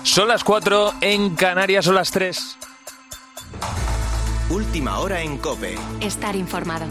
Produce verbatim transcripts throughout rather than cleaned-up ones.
Son las cuatro, en Canarias son las tres. Última hora en COPE. Estar informado.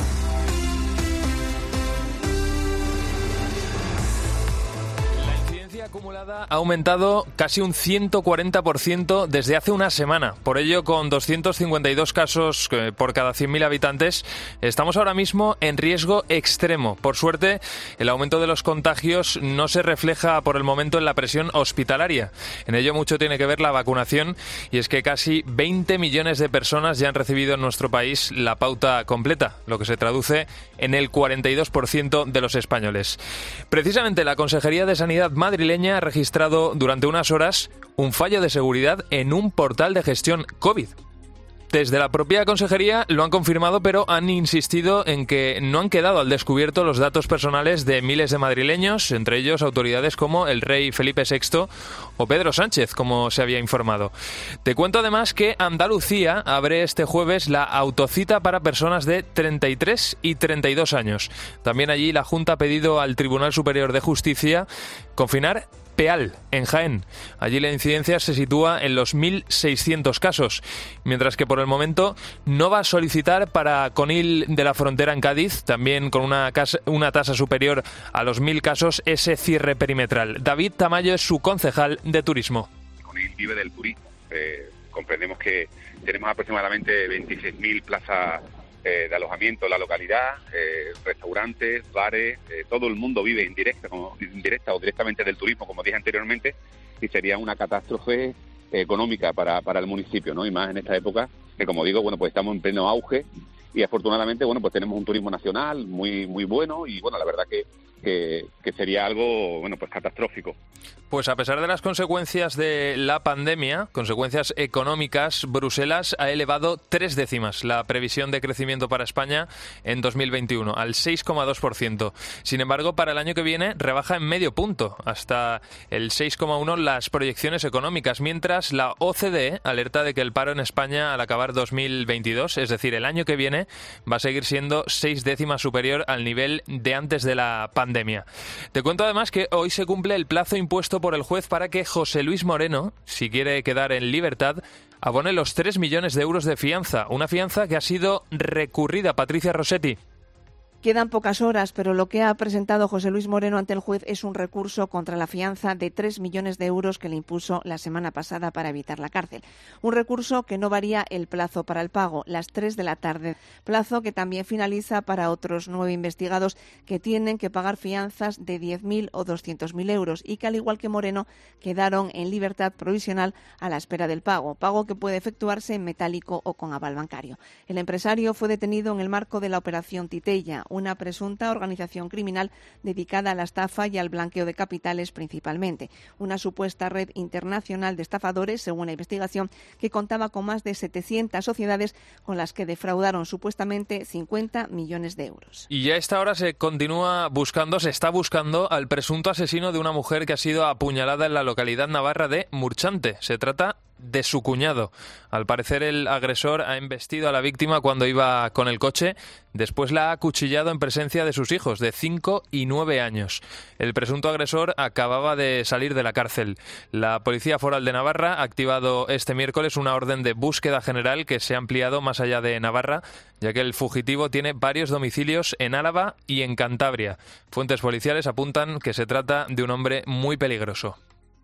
Acumulada ha aumentado casi un ciento cuarenta por ciento desde hace una semana. Por ello, con doscientos cincuenta y dos casos por cada cien mil habitantes, estamos ahora mismo en riesgo extremo. Por suerte, el aumento de los contagios no se refleja por el momento en la presión hospitalaria. En ello mucho tiene que ver la vacunación, y es que casi veinte millones de personas ya han recibido en nuestro país la pauta completa, lo que se traduce en el cuarenta y dos por ciento de los españoles. Precisamente la Consejería de Sanidad madrileña ha registrado durante unas horas un fallo de seguridad en un portal de gestión COVID. Desde la propia consejería lo han confirmado, pero han insistido en que no han quedado al descubierto los datos personales de miles de madrileños, entre ellos autoridades como el rey Felipe sexto o Pedro Sánchez, como se había informado. Te cuento además que Andalucía abre este jueves la autocita para personas de treinta y tres y treinta y dos años. También allí la Junta ha pedido al Tribunal Superior de Justicia confinar Peal, en Jaén. Allí la incidencia se sitúa en los mil seiscientos casos, mientras que por el momento no va a solicitar para Conil de la Frontera en Cádiz, también con una, casa, una tasa superior a los mil casos, ese cierre perimetral. David Tamayo es su concejal de turismo. Conil vive del turismo. Eh, comprendemos que tenemos aproximadamente veintiséis mil plazas Eh, de alojamiento en la localidad, eh, restaurantes, bares, eh, todo el mundo vive indirecta, como, indirecta o directamente del turismo, como dije anteriormente, y sería una catástrofe eh, económica para, para el municipio, ¿no? Y más en esta época, que como digo, bueno, pues estamos en pleno auge y afortunadamente, bueno, pues tenemos un turismo nacional muy muy bueno y, bueno, la verdad que, que, que sería algo, bueno, pues catastrófico. Pues a pesar de las consecuencias de la pandemia, consecuencias económicas, Bruselas ha elevado tres décimas la previsión de crecimiento para España en dos mil veintiuno, al seis coma dos por ciento. Sin embargo, para el año que viene rebaja en medio punto, hasta el seis coma uno por ciento las proyecciones económicas, mientras la O C D E alerta de que el paro en España al acabar dos mil veintidós, es decir, el año que viene, va a seguir siendo seis décimas superior al nivel de antes de la pandemia. Te cuento además que hoy se cumple el plazo impuesto por el juez para que José Luis Moreno, si quiere quedar en libertad, abone los tres millones de euros de fianza, una fianza que ha sido recurrida. Patricia Rossetti. Quedan pocas horas, pero lo que ha presentado José Luis Moreno ante el juez es un recurso contra la fianza de tres millones de euros que le impuso la semana pasada para evitar la cárcel. Un recurso que no varía el plazo para el pago, las tres de la tarde, plazo que también finaliza para otros nueve investigados que tienen que pagar fianzas de diez mil o doscientos mil euros y que, al igual que Moreno, quedaron en libertad provisional a la espera del pago, pago que puede efectuarse en metálico o con aval bancario. El empresario fue detenido en el marco de la Operación Titella, una presunta organización criminal dedicada a la estafa y al blanqueo de capitales principalmente. Una supuesta red internacional de estafadores, según la investigación, que contaba con más de setecientas sociedades con las que defraudaron supuestamente cincuenta millones de euros. Y a esta hora se continúa buscando, se está buscando al presunto asesino de una mujer que ha sido apuñalada en la localidad navarra de Murchante. Se trata de su cuñado. Al parecer, el agresor ha embestido a la víctima cuando iba con el coche. Después la ha acuchillado en presencia de sus hijos, de cinco y nueve años. El presunto agresor acababa de salir de la cárcel. La Policía Foral de Navarra ha activado este miércoles una orden de búsqueda general que se ha ampliado más allá de Navarra, ya que el fugitivo tiene varios domicilios en Álava y en Cantabria. Fuentes policiales apuntan que se trata de un hombre muy peligroso.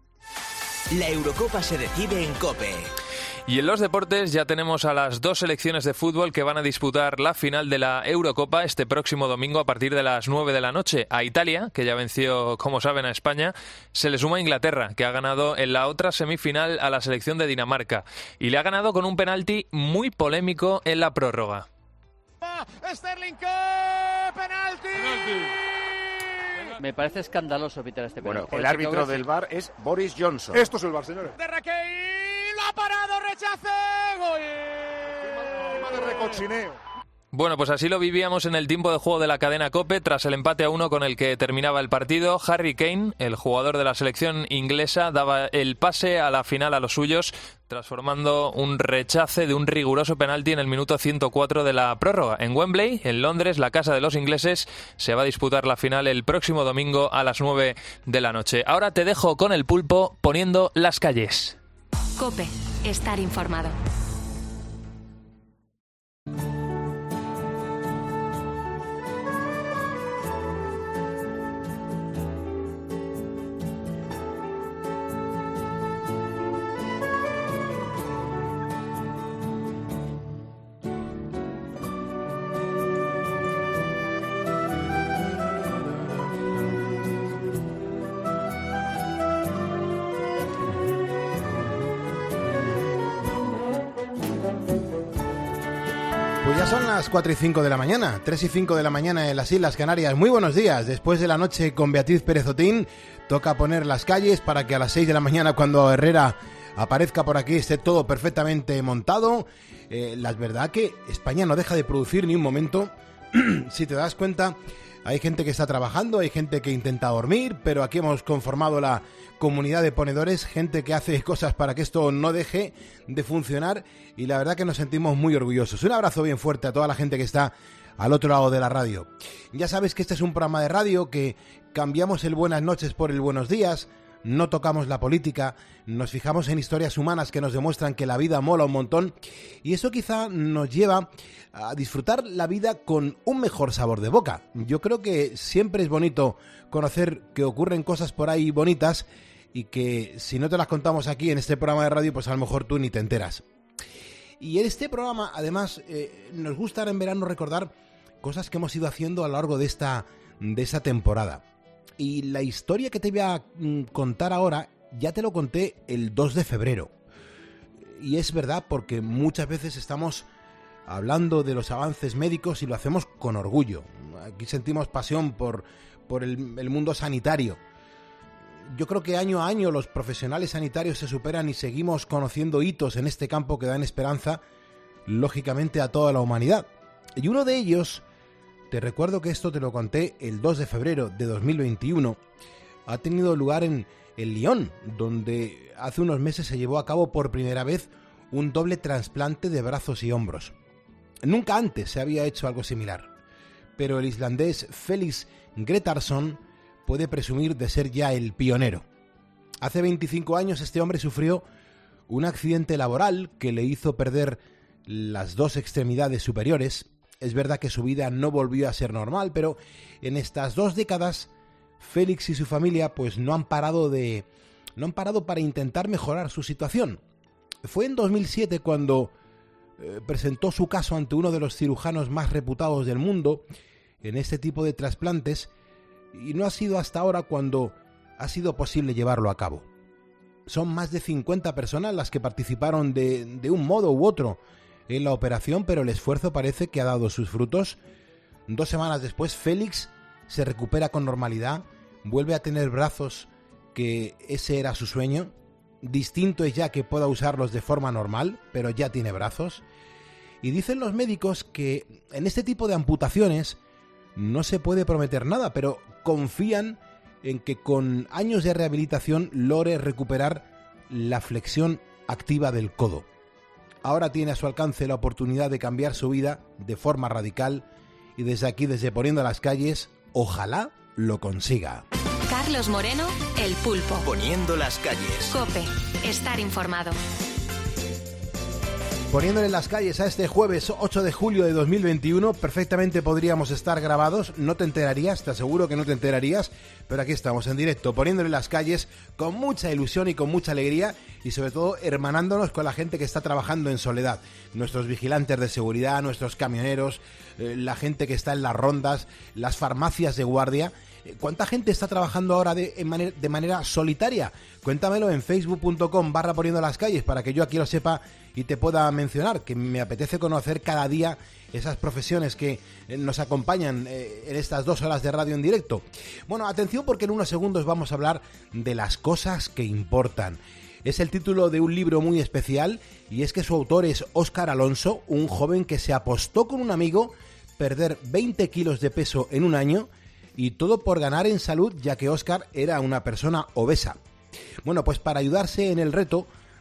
La Eurocopa se decide en COPE. Y en los deportes ya tenemos a las dos selecciones de fútbol que van a disputar la final de la Eurocopa este próximo domingo a partir de las nueve de la noche. A Italia, que ya venció, como saben, a España, se le suma a Inglaterra, que ha ganado en la otra semifinal a la selección de Dinamarca. Y le ha ganado con un penalti muy polémico en la prórroga. Sterling, ¿qué? ¡Penalti! ¡Penalti! Me parece escandaloso pitar este penalti. Bueno, el árbitro del V A R es Boris Johnson. Esto es el V A R, señores. De Raquel, lo ha parado, rechace, gol. De recochineo. Bueno, pues así lo vivíamos en el tiempo de juego de la cadena COPE tras el empate a uno con el que terminaba el partido. Harry Kane, el jugador de la selección inglesa, daba el pase a la final a los suyos transformando un rechace de un riguroso penalti en el minuto ciento cuatro de la prórroga. En Wembley, en Londres, la casa de los ingleses, se va a disputar la final el próximo domingo a las nueve de la noche. Ahora te dejo con el Pulpo poniendo las calles. COPE, estar informado. Pues ya son las cuatro y cinco de la mañana, tres y cinco de la mañana en las Islas Canarias. Muy buenos días. Después de la noche con Beatriz Pérez Otín, toca poner las calles para que a las seis de la mañana, cuando Herrera aparezca por aquí, esté todo perfectamente montado. Eh, la verdad que España no deja de producir ni un momento. Si te das cuenta, hay gente que está trabajando, hay gente que intenta dormir, pero aquí hemos conformado la comunidad de ponedores, gente que hace cosas para que esto no deje de funcionar, y la verdad que nos sentimos muy orgullosos. Un abrazo bien fuerte a toda la gente que está al otro lado de la radio. Ya sabes que este es un programa de radio que cambiamos el buenas noches por el buenos días, no tocamos la política, nos fijamos en historias humanas que nos demuestran que la vida mola un montón, y eso quizá nos lleva a disfrutar la vida con un mejor sabor de boca. Yo creo que siempre es bonito conocer que ocurren cosas por ahí bonitas y que si no te las contamos aquí en este programa de radio, pues a lo mejor tú ni te enteras. Y en este programa, además, eh, nos gusta en verano recordar cosas que hemos ido haciendo a lo largo de esta, de esta temporada. Y la historia que te voy a contar ahora, ya te lo conté el dos de febrero. Y es verdad, porque muchas veces estamos hablando de los avances médicos y lo hacemos con orgullo. Aquí sentimos pasión por, por el, el mundo sanitario. Yo creo que año a año los profesionales sanitarios se superan y seguimos conociendo hitos en este campo que dan esperanza, lógicamente, a toda la humanidad. Y uno de ellos, te recuerdo que esto te lo conté el dos de febrero de dos mil veintiuno, ha tenido lugar en, en Lyon, donde hace unos meses se llevó a cabo por primera vez un doble trasplante de brazos y hombros. Nunca antes se había hecho algo similar, pero el islandés Felix Gretarsson puede presumir de ser ya el pionero. Hace veinticinco años este hombre sufrió un accidente laboral que le hizo perder las dos extremidades superiores. Es verdad que su vida no volvió a ser normal, pero en estas dos décadas Félix y su familia pues no han parado de no han parado para intentar mejorar su situación. Fue en dos mil siete cuando eh, presentó su caso ante uno de los cirujanos más reputados del mundo en este tipo de trasplantes, y no ha sido hasta ahora cuando ha sido posible llevarlo a cabo. Son más de cincuenta personas las que participaron de, de un modo u otro en la operación, pero el esfuerzo parece que ha dado sus frutos. Dos semanas después, Félix se recupera con normalidad, vuelve a tener brazos, que ese era su sueño. Distinto es ya que pueda usarlos de forma normal, pero ya tiene brazos. Y dicen los médicos que en este tipo de amputaciones no se puede prometer nada, pero confían en que con años de rehabilitación logre recuperar la flexión activa del codo. Ahora tiene a su alcance la oportunidad de cambiar su vida de forma radical, y desde aquí, desde Poniendo las Calles, ojalá lo consiga. Carlos Moreno, El Pulpo. Poniendo las calles. COPE, estar informado. Poniéndole las calles a este jueves ocho de julio de dos mil veintiuno, perfectamente podríamos estar grabados, no te enterarías, te aseguro que no te enterarías, pero aquí estamos en directo, poniéndole las calles con mucha ilusión y con mucha alegría, y sobre todo hermanándonos con la gente que está trabajando en soledad, nuestros vigilantes de seguridad, nuestros camioneros, eh, la gente que está en las rondas, las farmacias de guardia. ¿Cuánta gente está trabajando ahora de, en manera, de manera solitaria? Cuéntamelo en facebook punto com barra poniendo las calles para que yo aquí lo sepa y te pueda mencionar, que me apetece conocer cada día esas profesiones que nos acompañan eh, en estas dos horas de radio en directo. Bueno, atención, porque en unos segundos vamos a hablar de las cosas que importan. Es el título de un libro muy especial, y es que su autor es Óscar Alonso, un joven que se apostó con un amigo perder veinte kilos de peso en un año, y todo por ganar en salud, ya que Óscar era una persona obesa. Bueno, pues para ayudarse en el reto,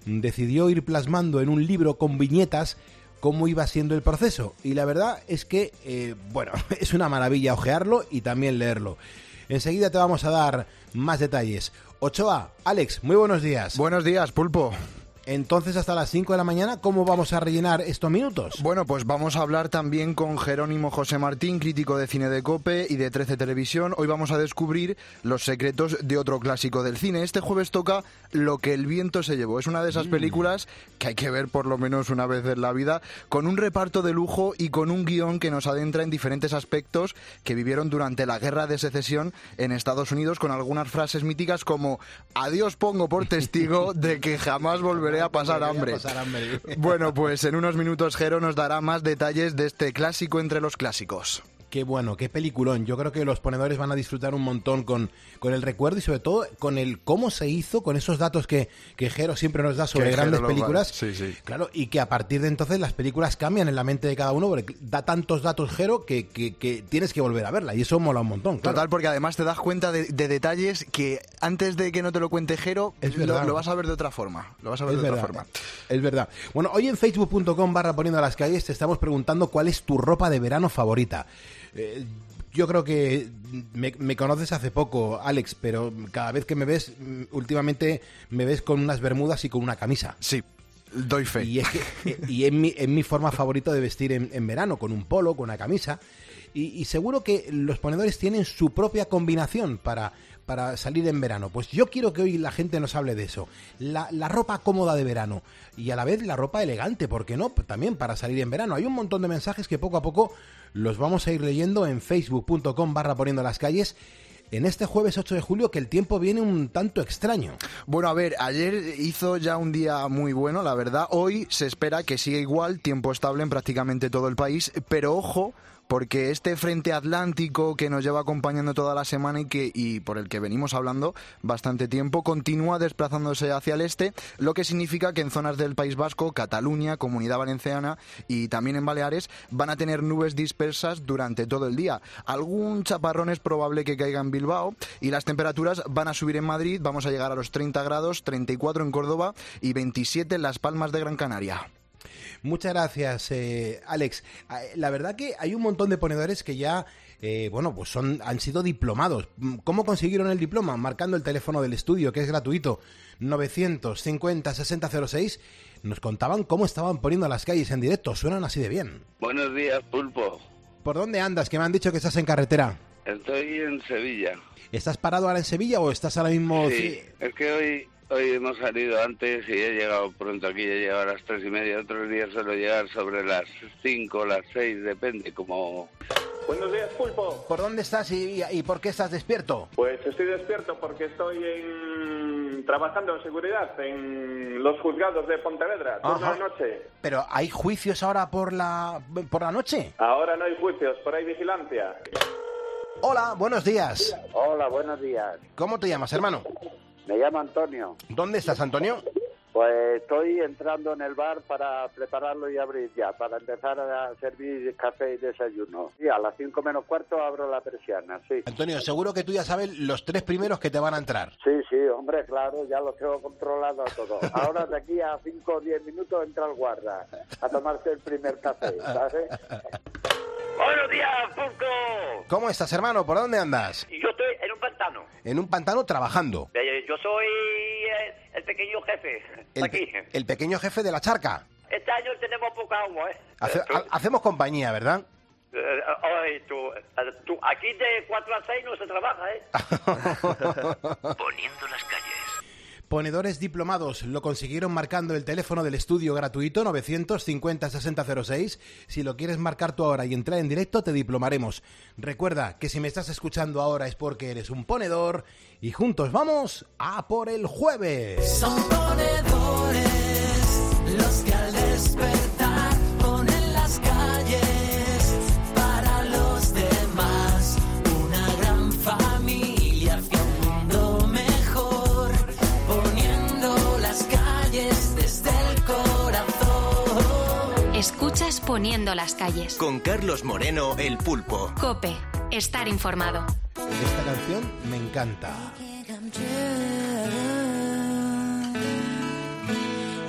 decidió ir plasmando en un libro con viñetas cómo iba siendo el proceso. Y la verdad es que, eh, bueno, es una maravilla ojearlo y también leerlo. Enseguida te vamos a dar más detalles. Ochoa, Alex, muy buenos días. Buenos días, Pulpo. Entonces, hasta las cinco de la mañana, ¿cómo vamos a rellenar estos minutos? Bueno, pues vamos a hablar también con Jerónimo José Martín, crítico de cine de COPE y de trece Televisión. Hoy vamos a descubrir los secretos de otro clásico del cine. Este jueves toca Lo que el viento se llevó. Es una de esas mm. películas que hay que ver por lo menos una vez en la vida, con un reparto de lujo y con un guión que nos adentra en diferentes aspectos que vivieron durante la Guerra de Secesión en Estados Unidos, con algunas frases míticas como «Adiós pongo por testigo de que jamás volveré a pasar hambre». pasar hambre. Bueno, pues en unos minutos Jero nos dará más detalles de este clásico entre los clásicos. Qué bueno, qué peliculón. Yo creo que los ponedores van a disfrutar un montón con, con el recuerdo y sobre todo con el cómo se hizo, con esos datos que, que Jero siempre nos da sobre grandes películas. Sí, sí. Claro, y que a partir de entonces las películas cambian en la mente de cada uno, porque da tantos datos Jero que, que, que tienes que volver a verla y eso mola un montón. Claro. Total, porque además te das cuenta de, de detalles que antes de que no te lo cuente Jero, lo, lo vas a ver de otra forma. Lo vas a ver es de verdad, otra forma. Es verdad. Bueno, hoy en facebook punto com barra poniendo las calles te estamos preguntando cuál es tu ropa de verano favorita. Eh, Yo creo que me, me conoces hace poco, Alex, pero cada vez que me ves, últimamente me ves con unas bermudas y con una camisa. Sí, doy fe. Y es que y es mi, es mi forma favorita de vestir en, en verano, con un polo, con una camisa. Y, y seguro que los ponedores tienen su propia combinación para, para salir en verano. Pues yo quiero que hoy la gente nos hable de eso. La, la ropa cómoda de verano y a la vez la ropa elegante, ¿por qué no? También para salir en verano. Hay un montón de mensajes que poco a poco los vamos a ir leyendo en facebook punto com barra poniendo las calles. En este jueves ocho de julio, que el tiempo viene un tanto extraño. Bueno, a ver, ayer hizo ya un día muy bueno, la verdad. Hoy se espera que siga igual, tiempo estable en prácticamente todo el país, pero ojo, porque este frente atlántico que nos lleva acompañando toda la semana y que y por el que venimos hablando bastante tiempo, continúa desplazándose hacia el este, lo que significa que en zonas del País Vasco, Cataluña, Comunidad Valenciana y también en Baleares van a tener nubes dispersas durante todo el día. Algún chaparrón es probable que caiga en Bilbao y las temperaturas van a subir en Madrid, vamos a llegar a los treinta grados, treinta y cuatro en Córdoba y veintisiete en Las Palmas de Gran Canaria. Muchas gracias, eh, Alex. La verdad que hay un montón de ponedores que ya, eh, bueno, pues son han sido diplomados. ¿Cómo consiguieron el diploma? Marcando el teléfono del estudio, que es gratuito, novecientos cincuenta sesenta cero seis. Nos contaban cómo estaban poniendo las calles en directo. Suenan así de bien. Buenos días, Pulpo. ¿Por dónde andas? Que me han dicho que estás en carretera. Estoy en Sevilla. ¿Estás parado ahora en Sevilla o estás ahora mismo...? Sí, es que hoy... Hoy hemos salido antes y he llegado pronto aquí, he llegado a las tres y media. Otros días suelo llegar sobre las cinco, las seis, depende, como... Buenos días, Pulpo. ¿Por dónde estás y, y por qué estás despierto? Pues estoy despierto porque estoy en... trabajando en seguridad en los juzgados de Pontevedra, turno de noche. ¿Pero hay juicios ahora por la, por la noche? Ahora no hay juicios, pero hay vigilancia. Hola, buenos días. Hola, buenos días. ¿Cómo te llamas, hermano? Me llamo Antonio. ¿Dónde estás, Antonio? Pues estoy entrando en el bar para prepararlo y abrir ya, para empezar a servir café y desayuno. Y a las cinco menos cuarto abro la persiana, sí. Antonio, seguro que tú ya sabes los tres primeros que te van a entrar. Sí, sí, hombre, claro, ya los tengo controlado a todos. Ahora de aquí a cinco o diez minutos entra el guarda a tomarse el primer café, ¿sabes? Buenos días, Pulco. ¿Cómo estás, hermano? ¿Por dónde andas? Yo estoy en un pantano. En un pantano trabajando. Yo soy el pequeño jefe. El, aquí. El pequeño jefe de la charca. Este año tenemos poca agua, ¿eh? Hace, ha, hacemos compañía, ¿verdad? Eh, oye, tú, tú, aquí de cuatro a seis no se trabaja, ¿eh? Poniendo las calles. Ponedores diplomados lo consiguieron marcando el teléfono del estudio gratuito novecientos cincuenta sesenta cero seis. Si lo quieres marcar tú ahora y entrar en directo, te diplomaremos. Recuerda que si me estás escuchando ahora es porque eres un ponedor y juntos vamos a por el jueves. Son ponedores los que al despertar ponen las calles para los demás. Una gran familia hacia un mundo mejor, poniendo las calles desde el corazón. Escuchas Poniendo las calles. Con Carlos Moreno, el Pulpo. COPE. Estar informado. Esta canción me encanta.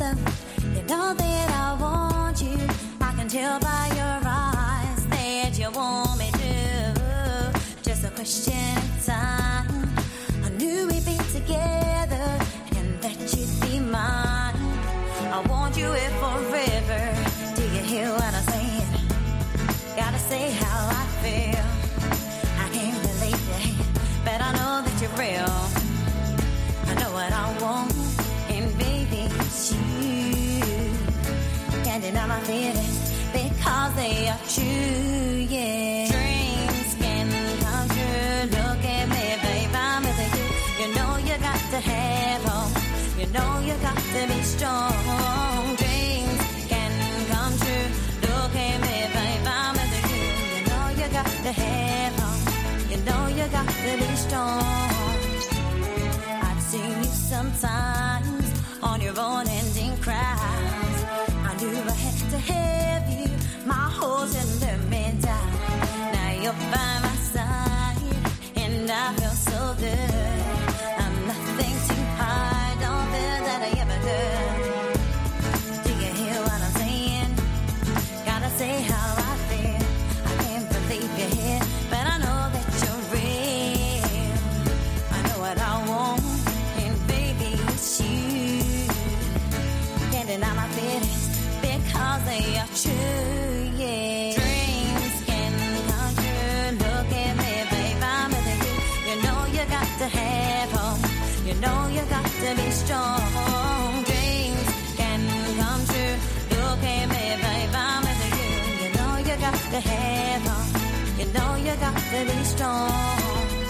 love. You know that I want you. I can tell by your eyes that you want me to. Just a question of time. I knew we'd be together and that you'd be mine. I want you here forever. Do you hear what I'm saying? Gotta say how I feel. I can't believe it, but I know that you're real. I know what I want, and baby, it's you. Can't deny my feelings because they are true, yeah. Dreams can come true. Look at me, babe, I'm with you. You know you got to have hope. You know you got to be strong. Dreams can come true. Look at me, babe, I'm with you. You know you got to have hope. You know you got to be strong. I've seen you sometimes on your own ending cries. I knew I had to have you. My holes and let me down. Now you're by my side, and I feel so good. I'm nothing too hard, don't feel that I ever could. Do you hear what I'm saying? Gotta say how I feel. I can't believe you're here, but I know that you're real. I know what I want, and baby, it's you. Can't deny my feelings because they are true, yeah. Dreams can come true. Look at me, babe, I'm with you. You know you got to have hope. You know you got to be strong. Dreams can come true. Look at me, babe, I'm with you. You know you got to have hope. You know you got to be strong.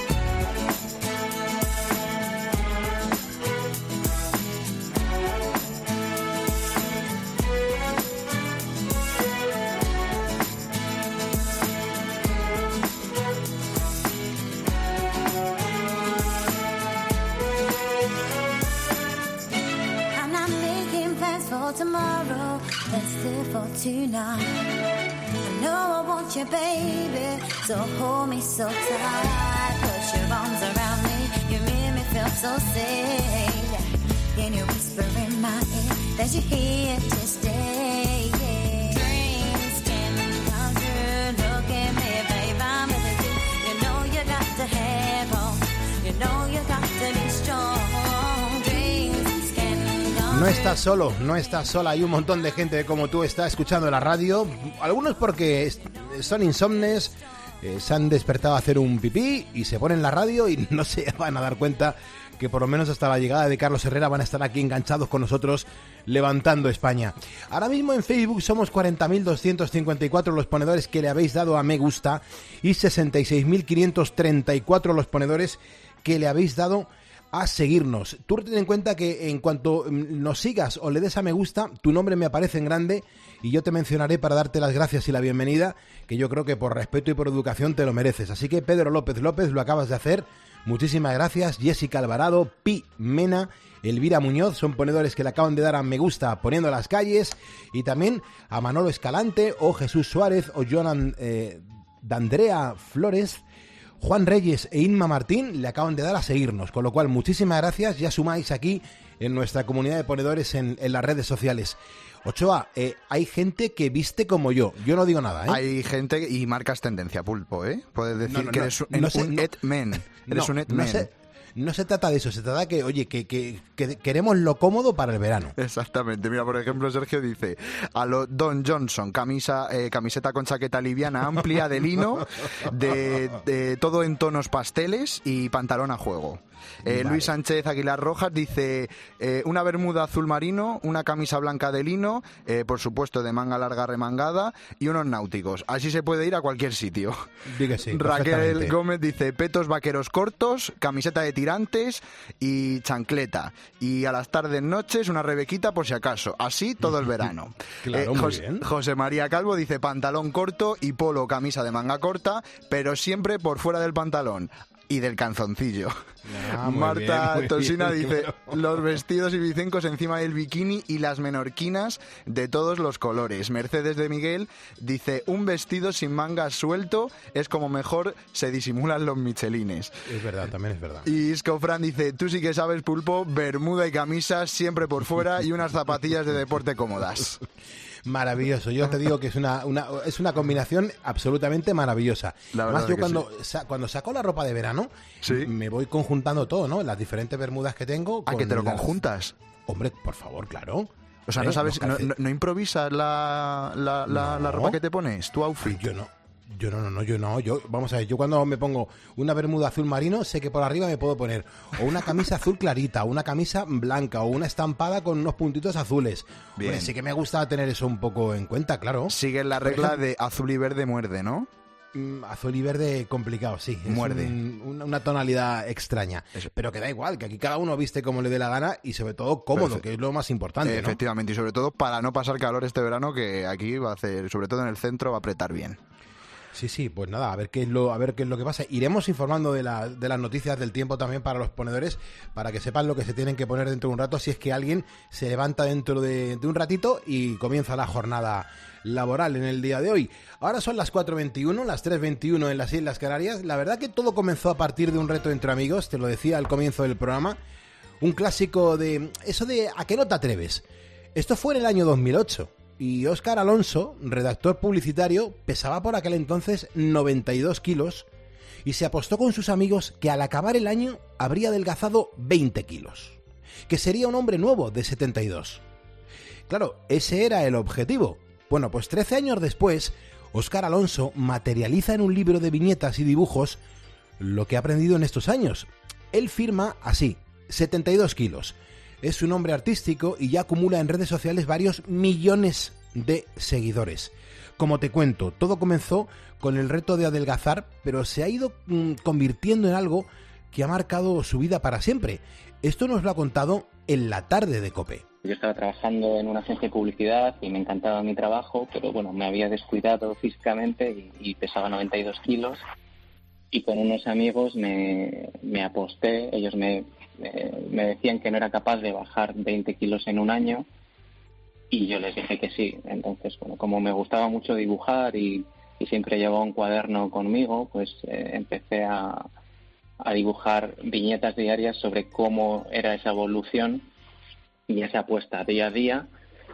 For tomorrow, let's live for tonight. I know I want you, baby, so hold me so tight. Put your arms around me, you make me feel so safe. Then you whisper in my ear that you're here to stay. Yeah. Dreams can come true. Look at me, babe, I'm with you. You know you got to have hope. You know you got to be strong. No estás solo, no estás sola. Hay un montón de gente como tú está escuchando la radio. Algunos porque son insomnes, eh, se han despertado a hacer un pipí y se ponen la radio y no se van a dar cuenta que por lo menos hasta la llegada de Carlos Herrera van a estar aquí enganchados con nosotros levantando España. Ahora mismo en Facebook somos cuarenta mil doscientos cincuenta y cuatro los ponedores que le habéis dado a me gusta y sesenta y seis mil quinientos treinta y cuatro los ponedores que le habéis dado a seguirnos. Tú ten en cuenta que en cuanto nos sigas o le des a me gusta, tu nombre me aparece en grande y yo te mencionaré para darte las gracias y la bienvenida, que yo creo que por respeto y por educación te lo mereces. Así que Pedro López López, lo acabas de hacer. Muchísimas gracias. Jessica Alvarado, Pi Mena, Elvira Muñoz, son ponedores que le acaban de dar a me gusta poniendo las calles, y también a Manolo Escalante o Jesús Suárez o Jonan eh, D'Andrea Flores, Juan Reyes e Inma Martín le acaban de dar a seguirnos, con lo cual muchísimas gracias, ya sumáis aquí en nuestra comunidad de ponedores en, en las redes sociales. Ochoa, eh, hay gente que viste como yo, yo no digo nada, ¿eh? Hay gente y marcas tendencia, Pulpo, ¿eh? Puedes decir no, no, que no, eres un, no sé, un no, et-men, eres no, un et-men. No sé, no se trata de eso, se trata de que, oye, que, que, que queremos lo cómodo para el verano. Exactamente, mira, por ejemplo, Sergio dice, a lo Don Johnson, camisa, eh, camiseta con chaqueta liviana amplia de lino, de, de todo en tonos pasteles y pantalón a juego. Eh, vale. Luis Sánchez Aguilar Rojas dice eh, una bermuda azul marino, una camisa blanca de lino, eh, por supuesto de manga larga remangada y unos náuticos. Así se puede ir a cualquier sitio. Diga sí, Raquel Gómez dice petos vaqueros cortos, camiseta de tirantes y chancleta. Y a las tardes noches una rebequita por si acaso. Así todo el verano. Claro, eh, muy José, bien. José María Calvo dice pantalón corto y polo camisa de manga corta, pero siempre por fuera del pantalón. y del calzoncillo. Ah, muy Marta bien, muy Tosina bien, dice, claro. los vestidos ibicencos encima del bikini y las menorquinas de todos los colores. Mercedes de Miguel dice, un vestido sin mangas suelto es como mejor se disimulan los michelines. Es verdad, también es verdad. Y Isco Fran dice, tú sí que sabes, Pulpo, bermuda y camisa siempre por fuera y unas zapatillas de deporte cómodas. Maravilloso, yo te digo que es una, una es una combinación absolutamente maravillosa. La Además, verdad yo que cuando sa- cuando saco la ropa de verano, ¿Sí? me voy conjuntando todo, ¿no? Las diferentes bermudas que tengo. ¿A con que te lo las- conjuntas? Hombre, por favor, claro. O sea, ¿Eh? no sabes, Los no, calce- no- no improvisas la, la, la, No. la ropa que te pones, tu outfit. Yo no. Yo no, no, no, yo no, yo, vamos a ver, yo cuando me pongo una bermuda azul marino, sé que por arriba me puedo poner o una camisa azul clarita, o una camisa blanca, o una estampada con unos puntitos azules. Bien. Hombre, sí que me gusta tener eso un poco en cuenta, claro. Sigues la Por regla ejemplo, de azul y verde muerde, ¿no? mm, azul y verde complicado, sí. Es Muerde. un- una, una tonalidad extraña. Eso. Pero que da igual, que aquí cada uno viste como le dé la gana y sobre todo cómodo, Perfecto. que es lo más importante, ¿no? Efectivamente, y sobre todo para no pasar calor este verano, que aquí va a hacer, sobre todo en el centro, va a apretar bien. Sí, sí, pues nada, a ver qué es lo, a ver qué es lo que pasa. Iremos informando de, la, de las noticias del tiempo también para los ponedores, para que sepan lo que se tienen que poner dentro de un rato, si es que alguien se levanta dentro de, de un ratito y comienza la jornada laboral en el día de hoy. Ahora son las cuatro veintiuno, las tres veintiuno en las Islas Canarias. La verdad que todo comenzó a partir de un reto entre amigos, te lo decía al comienzo del programa. Un clásico de eso de ¿a qué no te atreves? Esto fue en el año dos mil ocho. Y Óscar Alonso, redactor publicitario, pesaba por aquel entonces noventa y dos kilos y se apostó con sus amigos que al acabar el año habría adelgazado veinte kilos, que sería un hombre nuevo de setenta y dos. Claro, ese era el objetivo. Bueno, pues trece años después, Óscar Alonso materializa en un libro de viñetas y dibujos lo que ha aprendido en estos años. Él firma así, setenta y dos kilos. Es un hombre artístico y ya acumula en redes sociales varios millones de seguidores. Como te cuento, todo comenzó con el reto de adelgazar, pero se ha ido mm, convirtiendo en algo que ha marcado su vida para siempre. Esto nos lo ha contado en la tarde de COPE. Yo estaba trabajando en una agencia de publicidad y me encantaba mi trabajo, pero bueno, me había descuidado físicamente y, y pesaba noventa y dos kilos. Y con unos amigos me, me aposté, ellos me, me, me decían que no era capaz de bajar veinte kilos en un año y yo les dije que sí. Entonces, bueno, como me gustaba mucho dibujar y, y siempre llevaba un cuaderno conmigo, pues eh, empecé a, a dibujar viñetas diarias sobre cómo era esa evolución y esa apuesta día a día.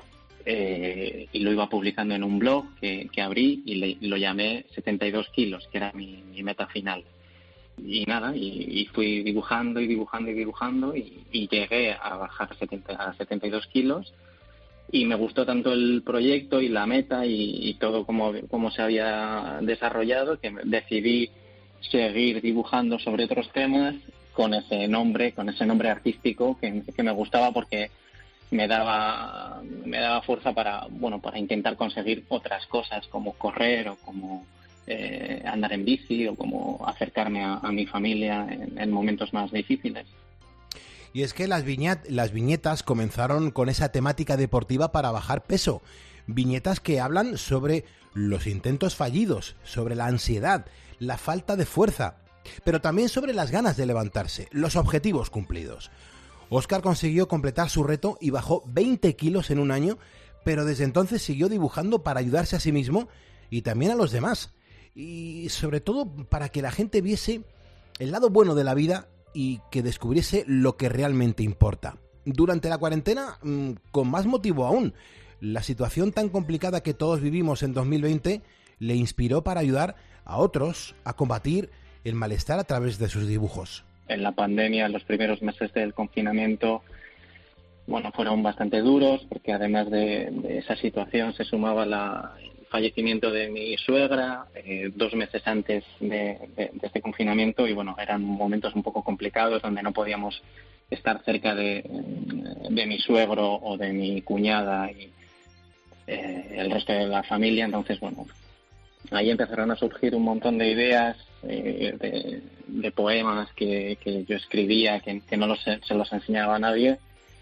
Eh, y lo iba publicando en un blog que, que abrí y le, lo llamé setenta y dos kilos, que era mi, mi meta final. Y nada, y, y fui dibujando y dibujando y dibujando y, y llegué a bajar setenta, a setenta y dos kilos y me gustó tanto el proyecto y la meta y, y todo como, como se había desarrollado que decidí seguir dibujando sobre otros temas con ese nombre, con ese nombre artístico que, que me gustaba porque me daba me daba fuerza para bueno para intentar conseguir otras cosas como correr o como eh, andar en bici o como acercarme a, a mi familia en, en momentos más difíciles. Y es que las, viñet- las viñetas comenzaron con esa temática deportiva para bajar peso. Viñetas que hablan sobre los intentos fallidos, sobre la ansiedad, la falta de fuerza, pero también sobre las ganas de levantarse, los objetivos cumplidos. Óscar consiguió completar su reto y bajó veinte kilos en un año, pero desde entonces siguió dibujando para ayudarse a sí mismo y también a los demás. Y sobre todo para que la gente viese el lado bueno de la vida y que descubriese lo que realmente importa. Durante la cuarentena, con más motivo aún, la situación tan complicada que todos vivimos en dos mil veinte le inspiró para ayudar a otros a combatir el malestar a través de sus dibujos. En la pandemia, los primeros meses del confinamiento, bueno, fueron bastante duros porque además de, de esa situación se sumaba la, el fallecimiento de mi suegra eh, dos meses antes de, de, de este confinamiento y bueno, eran momentos un poco complicados donde no podíamos estar cerca de, de mi suegro o de mi cuñada y eh, el resto de la familia. Entonces, bueno, ahí empezaron a surgir un montón de ideas, eh, de, de poemas que, que yo escribía, que, que no los, se los enseñaba a nadie.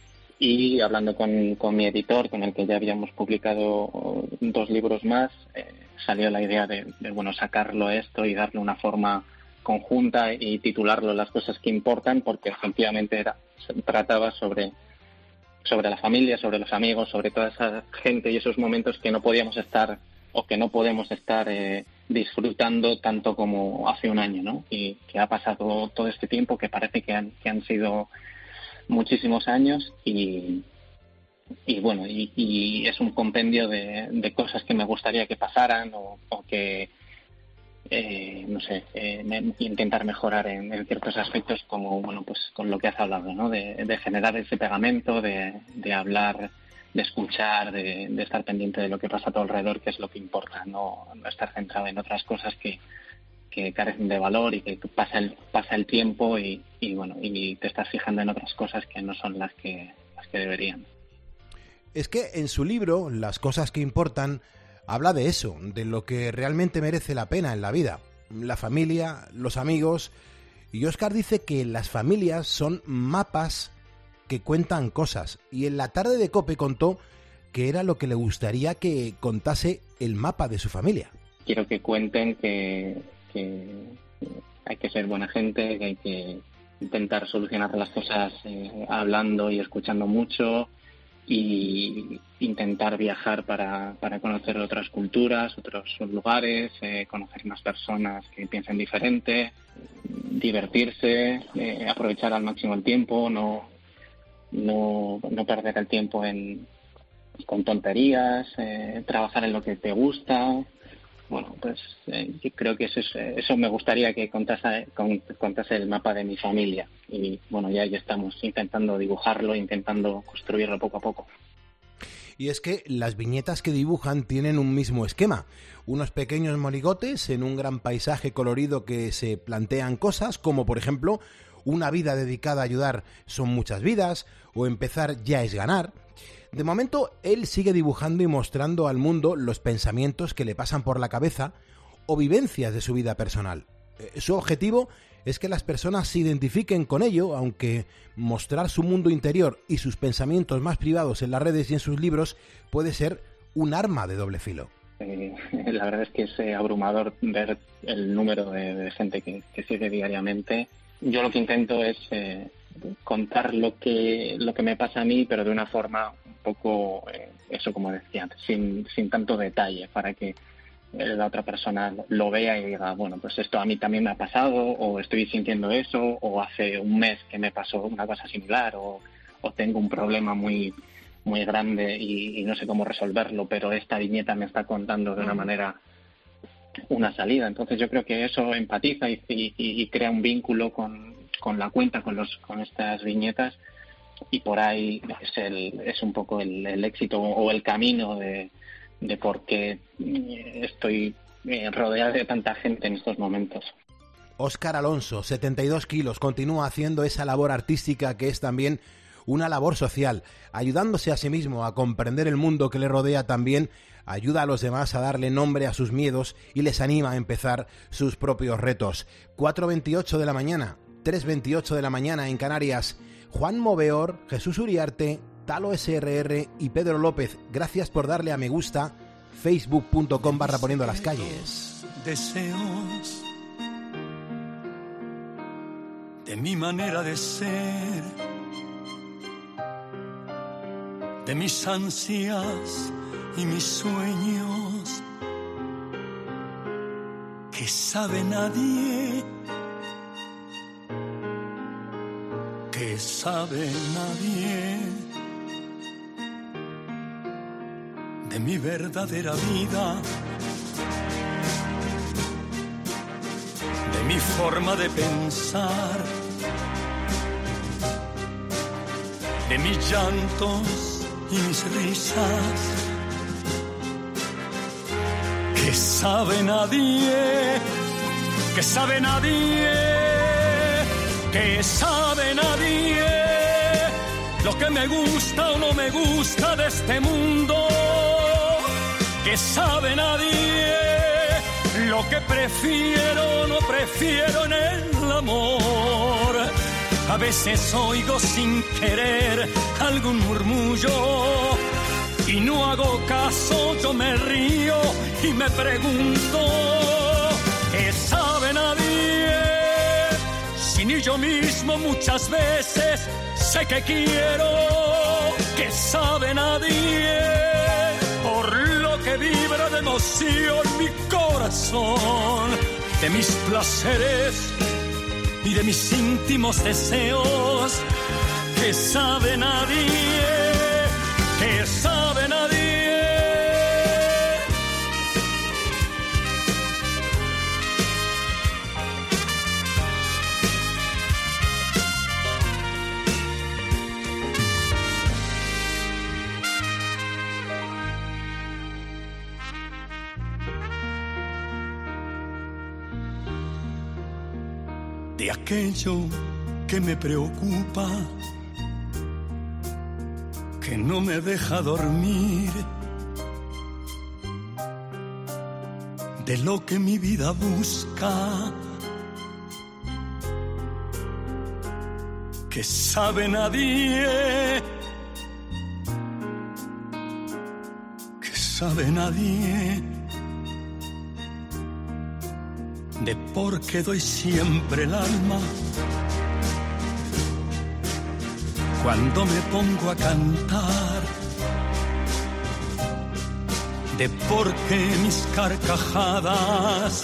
Y hablando con, con mi editor, con el que ya habíamos publicado dos libros más, eh, salió la idea de, de bueno sacarlo esto y darle una forma conjunta y titularlo Las cosas que importan, porque efectivamente era, se trataba sobre, sobre la familia, sobre los amigos, sobre toda esa gente y esos momentos que no podíamos estar o que no podemos estar eh, disfrutando tanto como hace un año, ¿no? Y que ha pasado todo este tiempo, que parece que han, que han sido muchísimos años y, y bueno, y, y es un compendio de, de cosas que me gustaría que pasaran o, o que, eh, no sé, eh, me, intentar mejorar en, en ciertos aspectos, como, bueno, pues con lo que has hablado, ¿no? De, de generar ese pegamento, de, de hablar, de escuchar, de, de estar pendiente de lo que pasa a tu alrededor, que es lo que importa, no, no estar centrado en otras cosas que, que carecen de valor y que pasa el, pasa el tiempo y, y bueno, y te estás fijando en otras cosas que no son las que, las que deberían. Es que en su libro, Las cosas que importan, habla de eso, de lo que realmente merece la pena en la vida. La familia, los amigos. Y Óscar dice que las familias son mapas que cuentan cosas. Y en la tarde de COPE contó que era lo que le gustaría que contase el mapa de su familia. Quiero que cuenten que, que hay que ser buena gente, que hay que intentar solucionar las cosas eh, hablando y escuchando mucho, y intentar viajar para, para conocer otras culturas, otros lugares, eh, conocer más personas que piensen diferente, divertirse, eh, aprovechar al máximo el tiempo, no, no, no perder el tiempo en, con tonterías, eh, trabajar en lo que te gusta. Bueno, pues eh, yo creo que eso, es, eso me gustaría que contase, contase el mapa de mi familia. Y bueno, ya, ya estamos intentando dibujarlo, intentando construirlo poco a poco. Y es que las viñetas que dibujan tienen un mismo esquema. Unos pequeños monigotes en un gran paisaje colorido que se plantean cosas como, por ejemplo, una vida dedicada a ayudar son muchas vidas, o empezar ya es ganar. De momento, él sigue dibujando y mostrando al mundo los pensamientos que le pasan por la cabeza o vivencias de su vida personal. Su objetivo es que las personas se identifiquen con ello, aunque mostrar su mundo interior y sus pensamientos más privados en las redes y en sus libros puede ser un arma de doble filo. Eh, la verdad es que es eh, abrumador ver el número de, de gente que, que sigue diariamente. Yo lo que intento es eh, contar lo que lo que me pasa a mí, pero de una forma un poco, eh, eso como decía antes, sin, sin tanto detalle, para que la otra persona lo vea y diga, bueno, pues esto a mí también me ha pasado, o estoy sintiendo eso, o hace un mes que me pasó una cosa similar, o, o tengo un problema muy muy grande y, y no sé cómo resolverlo, pero esta viñeta me está contando de una manera una salida. Entonces yo creo que eso empatiza y, y, y crea un vínculo con, con la cuenta, con los con estas viñetas, y por ahí es el es un poco el, el éxito o el camino de, de por qué estoy rodeado de tanta gente en estos momentos. Óscar Alonso, setenta y dos kilos, continúa haciendo esa labor artística que es también una labor social, ayudándose a sí mismo a comprender el mundo que le rodea. También ayuda a los demás a darle nombre a sus miedos y les anima a empezar sus propios retos. cuatro veintiocho de la mañana, tres veintiocho de la mañana en Canarias. Juan Moveor, Jesús Uriarte, Talo S R R y Pedro López, gracias por darle a me gusta, facebook punto com barra poniendo las calles. Deseos de mi manera de ser, de mis ansias y mis sueños, que sabe nadie, que sabe nadie, de mi verdadera vida, de mi forma de pensar, de mis llantos y mis risas, que sabe nadie, que sabe nadie, que sabe nadie, lo que me gusta o no me gusta de este mundo, que sabe nadie, lo que prefiero o no prefiero en el amor. A veces oigo sin querer algún murmullo y no hago caso, yo me río y me pregunto, ¿qué sabe nadie? Si ni yo mismo muchas veces sé que quiero, que sabe nadie, por lo que vibra de emoción mi corazón, de mis placeres y de mis íntimos deseos, que sabe nadie, que sabe nadie. De aquello que me preocupa, que no me deja dormir, de lo que mi vida busca, que sabe nadie, que sabe nadie. De por qué doy siempre el alma cuando me pongo a cantar, de por qué mis carcajadas,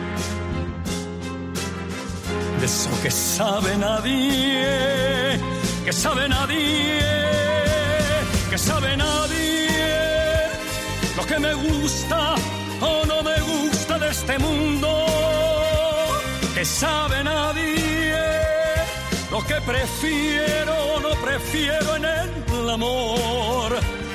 de eso que sabe nadie, que sabe nadie, que sabe nadie, lo que me gusta o no me gusta de este mundo, que sabe nadie, lo que prefiero o no prefiero en el amor.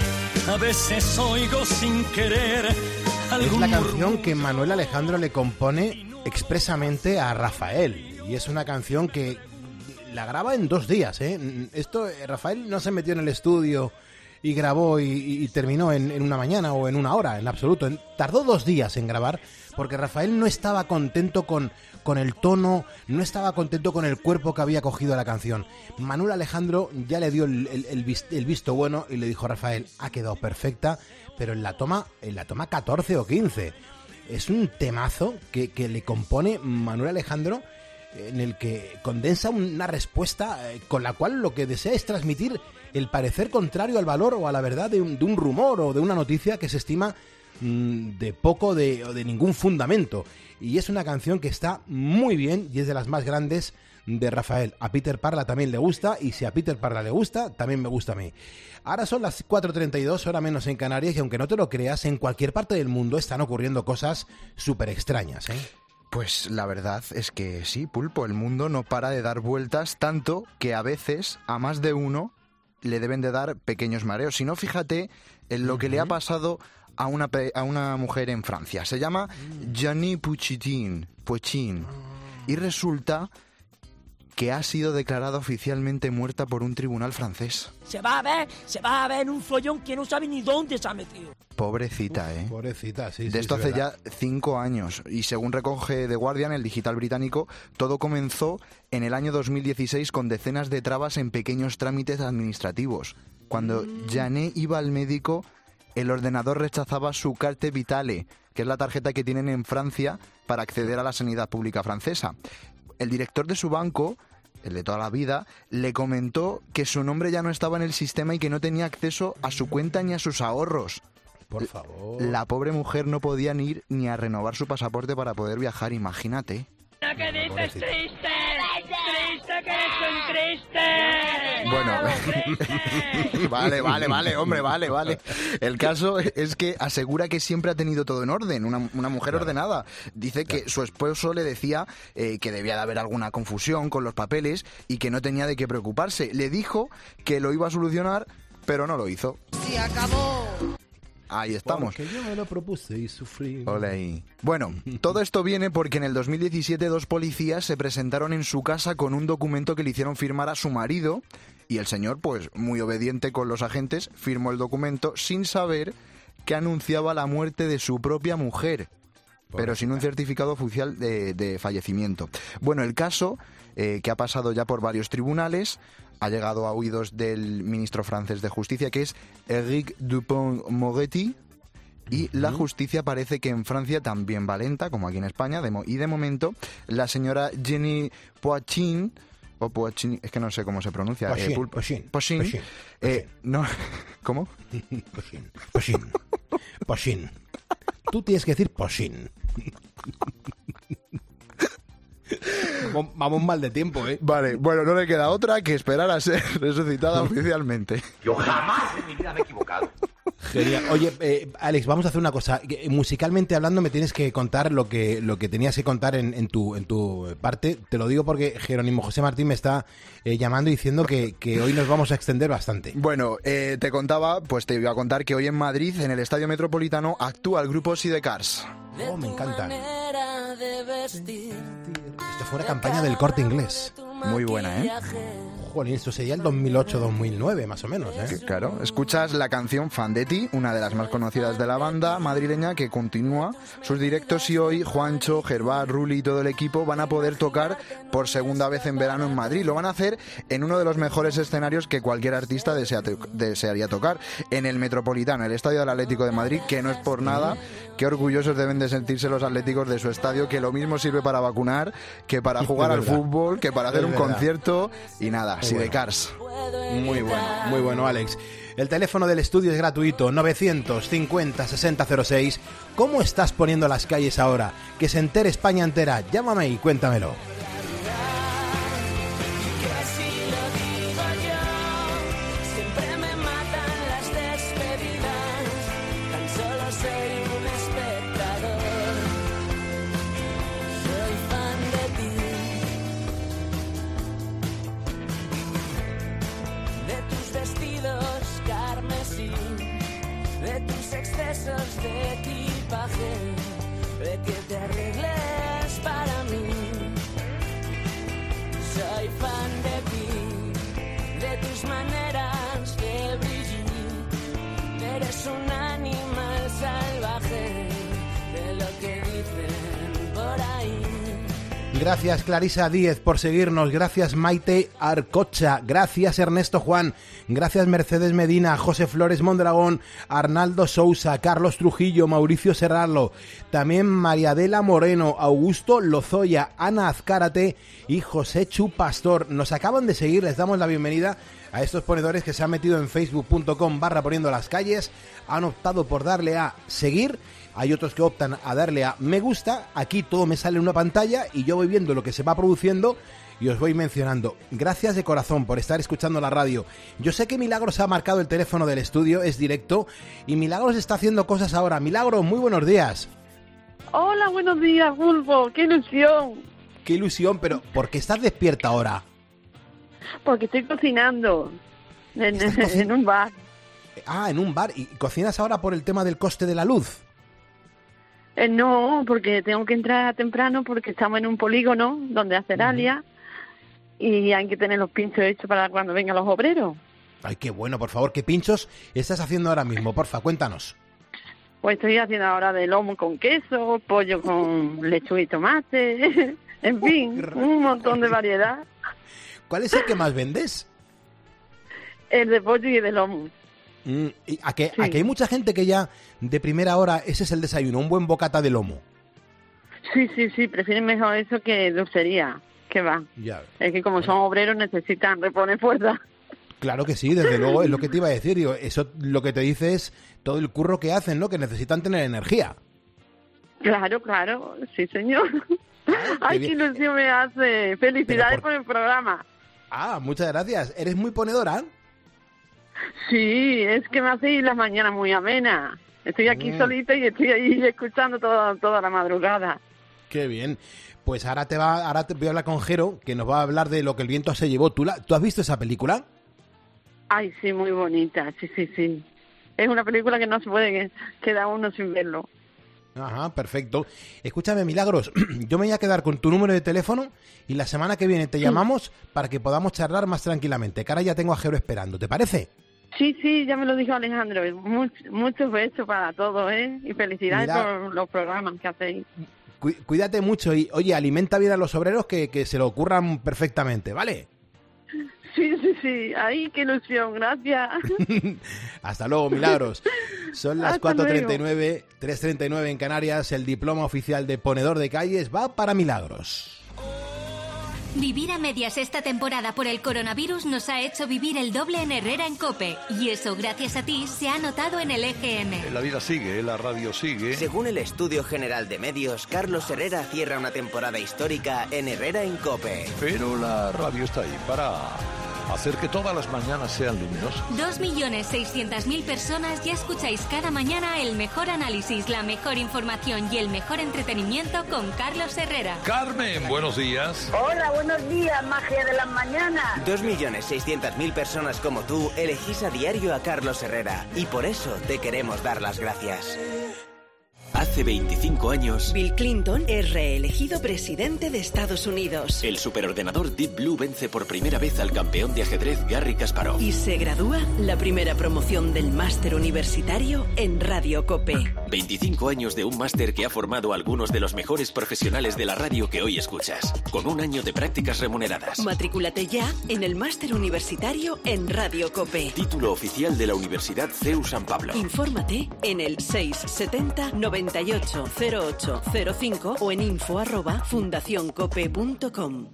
A veces oigo sin querer algún... Es la canción que Manuel Alejandro le compone expresamente a Rafael, y es una canción que la graba en dos días, ¿eh? Esto, Rafael no se metió en el estudio y grabó y, y terminó en, en una mañana o en una hora, en absoluto. Tardó dos días en grabar porque Rafael no estaba contento con, con el tono, no estaba contento con el cuerpo que había cogido la canción. Manuel Alejandro ya le dio el, el, el, visto, el visto bueno y le dijo: Rafael, ha quedado perfecta, pero en la toma, en la toma catorce o quince. Es un temazo que, que le compone Manuel Alejandro, en el que condensa una respuesta con la cual lo que desea es transmitir el parecer contrario al valor o a la verdad de un, de un rumor o de una noticia que se estima mmm, de poco de, o de ningún fundamento. Y es una canción que está muy bien y es de las más grandes de Rafael. A Peter Parra también le gusta, y si a Peter Parra le gusta, también me gusta a mí. Ahora son las cuatro treinta y dos, hora menos en Canarias, y aunque no te lo creas, en cualquier parte del mundo están ocurriendo cosas súper extrañas, ¿eh? Pues la verdad es que sí, Pulpo, el mundo no para de dar vueltas, tanto que a veces a más de uno le deben de dar pequeños mareos. Si no, fíjate en lo que le ha pasado a una, a una mujer en Francia. Se llama Jeannie Puchitin, Puchin, y resulta que ha sido declarada oficialmente muerta por un tribunal francés. Se va a ver, se va a ver en un follón que no sabe ni dónde se ha metido. Pobrecita, ¿eh? Pobrecita, sí. De sí, esto es hace verdad. ya cinco años. Y según recoge The Guardian, el digital británico, todo comenzó en el año dos mil dieciséis con decenas de trabas en pequeños trámites administrativos. Cuando mm. Janet iba al médico, el ordenador rechazaba su carte vitale, que es la tarjeta que tienen en Francia para acceder a la sanidad pública francesa. El director de su banco, el de toda la vida, le comentó que su nombre ya no estaba en el sistema y que no tenía acceso a su cuenta ni a sus ahorros. Por favor. La pobre mujer no podía ni ir ni a renovar su pasaporte para poder viajar, imagínate. ¿Qué dices? Triste, triste, que eres un triste. Bueno, vale, vale, vale, hombre, vale, vale. El caso es que asegura que siempre ha tenido todo en orden, una, una mujer claro. ordenada. Dice que claro. su esposo le decía eh, que debía de haber alguna confusión con los papeles y que no tenía de qué preocuparse. Le dijo que lo iba a solucionar, pero no lo hizo. ¡Se acabó! Ahí estamos. Porque yo me lo propuse y sufrí. Ole ahí. Bueno, todo esto viene porque en el dos mil diecisiete dos policías se presentaron en su casa con un documento que le hicieron firmar a su marido y el señor, pues muy obediente con los agentes, firmó el documento sin saber que anunciaba la muerte de su propia mujer, pero sin un certificado oficial de, de fallecimiento. Bueno, el caso, eh, que ha pasado ya por varios tribunales, ha llegado a oídos del ministro francés de Justicia, que es Éric Dupond-Moretti, Y la justicia parece que en Francia también va lenta, como aquí en España, de mo- y de momento la señora Jenny Poitin, o Poitin, es que no sé cómo se pronuncia. Poitin, eh, Pul- Poitin, Poitin, Poitin, eh, no, ¿cómo? Poitin, Poitin, Poitin. Tú tienes que decir Poitin. Vamos, vamos mal de tiempo, ¿eh? Vale, bueno, no le queda otra que esperar a ser resucitada oficialmente. Yo jamás en mi vida me he equivocado. Genial. Oye, eh, Alex, vamos a hacer una cosa. Que, musicalmente hablando, me tienes que contar lo que lo que tenías que contar en, en tu en tu parte. Te lo digo porque Jerónimo José Martín me está eh, llamando y diciendo que, que hoy nos vamos a extender bastante. Bueno, eh, te contaba, pues te iba a contar que hoy en Madrid, en el Estadio Metropolitano, actúa el grupo Sidecars. Oh, me encantan. Esto Esto fue una campaña del Corte Inglés. Muy buena, ¿eh? Jolín, esto sería el dos mil ocho dos mil nueve, más o menos, ¿eh? Que, claro, escuchas la canción Fan de ti, una de las más conocidas de la banda madrileña, que continúa sus directos, y hoy Juancho, Gervás, Ruli y todo el equipo van a poder tocar por segunda vez en verano en Madrid. Lo van a hacer en uno de los mejores escenarios que cualquier artista desea to- desearía tocar, en el Metropolitano, el Estadio del Atlético de Madrid, que no es por nada. Qué orgullosos deben de sentirse los atléticos de su estadio, que lo mismo sirve para vacunar, que para jugar al fútbol, que para hacer Es un verdad. concierto, y nada, Muy Sidecars. Muy bueno, muy bueno, Alex. El teléfono del estudio es gratuito, novecientos cincuenta sesenta cero seis. ¿Cómo estás poniendo las calles ahora? Que se entere España entera. Llámame y cuéntamelo. Que si lo digo yo, siempre me matan las despedidas. Tan solo soy un espectador. Soy fan de ti, de tus vestidos carmesí, de tus excesos de equipaje, de que te arregles para mí. Soy fan de ti, de tus maneras de brillar. Eres un animal salvaje, de lo que dicen por ahí. Gracias Clarisa Díez por seguirnos, gracias Maite Arcocha, gracias Ernesto Juan, gracias Mercedes Medina, José Flores Mondragón, Arnaldo Sousa, Carlos Trujillo, Mauricio Serrano, también Mariadela Moreno, Augusto Lozoya, Ana Azcárate y José Chu Pastor. Nos acaban de seguir, les damos la bienvenida a estos ponedores que se han metido en facebook punto com barra poniendo las calles, han optado por darle a seguir. Hay otros que optan a darle a me gusta. Aquí todo me sale en una pantalla y yo voy viendo lo que se va produciendo y os voy mencionando. Gracias de corazón por estar escuchando la radio. Yo sé que Milagros ha marcado el teléfono del estudio, es directo, y Milagros está haciendo cosas ahora. Milagros, muy buenos días. Hola, buenos días, Bulbo. ¡Qué ilusión! Qué ilusión, pero ¿por qué estás despierta ahora? Porque estoy cocinando en, en un bar. Ah, en un bar. ¿Y cocinas ahora por el tema del coste de la luz? Eh, no, porque tengo que entrar temprano porque estamos en un polígono donde hace Alia y hay que tener los pinchos hechos para cuando vengan los obreros. Ay, qué bueno, por favor. ¿Qué pinchos estás haciendo ahora mismo? Porfa, cuéntanos. Pues estoy haciendo ahora de lomo con queso, pollo con lechuga y tomate, en fin, un montón de variedad. ¿Cuál es el que más vendes? El de pollo y el de lomo. Mm, y a, que, a que hay mucha gente que ya de primera hora ese es el desayuno, un buen bocata de lomo. Sí, sí, sí, prefieren mejor eso que dulcería, que va. Ya. Es que como son obreros necesitan reponer fuerza. Claro que sí, desde luego es lo que te iba a decir. Digo, eso lo que te dice es todo el curro que hacen, ¿no? Que necesitan tener energía. Claro, claro, sí, señor. Ay, qué bien. ilusión me hace. Felicidades por... por el programa. Ah, muchas gracias. ¿Eres muy ponedora? Sí, es que me hace ir las mañanas muy amenas. Estoy aquí Mm. solita y estoy ahí escuchando toda, toda la madrugada. Qué bien. Pues ahora te va, ahora te voy a hablar con Jero, que nos va a hablar de Lo que el viento se llevó. ¿Tú, la, ¿tú has visto esa película? Ay, sí, muy bonita, sí, sí, sí. Es una película que no se puede quedar uno sin verlo. Ajá, perfecto. Escúchame, Milagros, yo me voy a quedar con tu número de teléfono y la semana que viene te llamamos para que podamos charlar más tranquilamente, que ahora ya tengo a Jero esperando, ¿te parece? Sí, sí, ya me lo dijo Alejandro. Much, muchos besos para todos, ¿eh? Y felicidades Mira. por los programas que hacéis. Cu- cuídate mucho y, oye, alimenta bien a los obreros que, que se lo ocurran perfectamente, ¿vale? Sí, sí, sí. Ay, qué ilusión, gracias. Hasta luego, Milagros. Son las Hasta cuatro treinta y luego. nueve, tres treinta y nueve en Canarias. El diploma oficial de ponedor de calles va para Milagros. Vivir a medias esta temporada por el coronavirus nos ha hecho vivir el doble en Herrera en COPE. Y eso, gracias a ti, se ha notado en el E G M. La vida sigue, la radio sigue. Según el Estudio General de Medios, Carlos Herrera cierra una temporada histórica en Herrera en COPE. Pero la radio está ahí para hacer que todas las mañanas sean luminosas. Dos millones seiscientas mil personas ya escucháis cada mañana el mejor análisis, la mejor información y el mejor entretenimiento con Carlos Herrera. Carmen, buenos días. Hola, buenos días, magia de las mañanas. Dos millones seiscientas mil personas como tú elegís a diario a Carlos Herrera. Y por eso te queremos dar las gracias. Hace veinticinco años, Bill Clinton es reelegido presidente de Estados Unidos. el superordenador Deep Blue vence por primera vez al campeón de ajedrez Garry Kasparov. Y se gradúa la primera promoción del máster universitario en Radio COPE. veinticinco años de un máster que ha formado a algunos de los mejores profesionales de la radio que hoy escuchas, con un año de prácticas remuneradas. Matrículate ya en el máster universitario en Radio COPE. Título oficial de la Universidad C E U San Pablo. Infórmate en el seis setenta noventa y ocho cero ocho cero cinco o en info arroba fundacioncope punto com.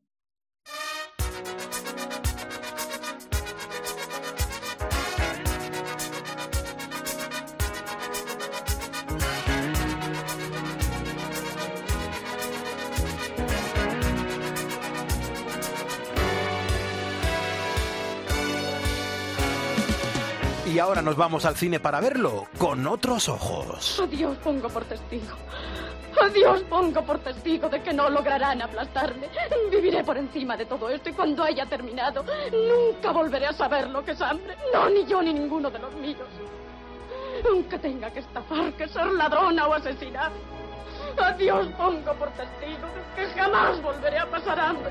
Y ahora nos vamos al cine para verlo con otros ojos. A Dios pongo por testigo. A Dios pongo por testigo de que no lograrán aplastarme. Viviré por encima de todo esto y cuando haya terminado, nunca volveré a saber lo que es hambre. No, ni yo ni ninguno de los míos. Aunque tenga que estafar, que ser ladrona o asesinar. A Dios pongo por testigo de que jamás volveré a pasar hambre.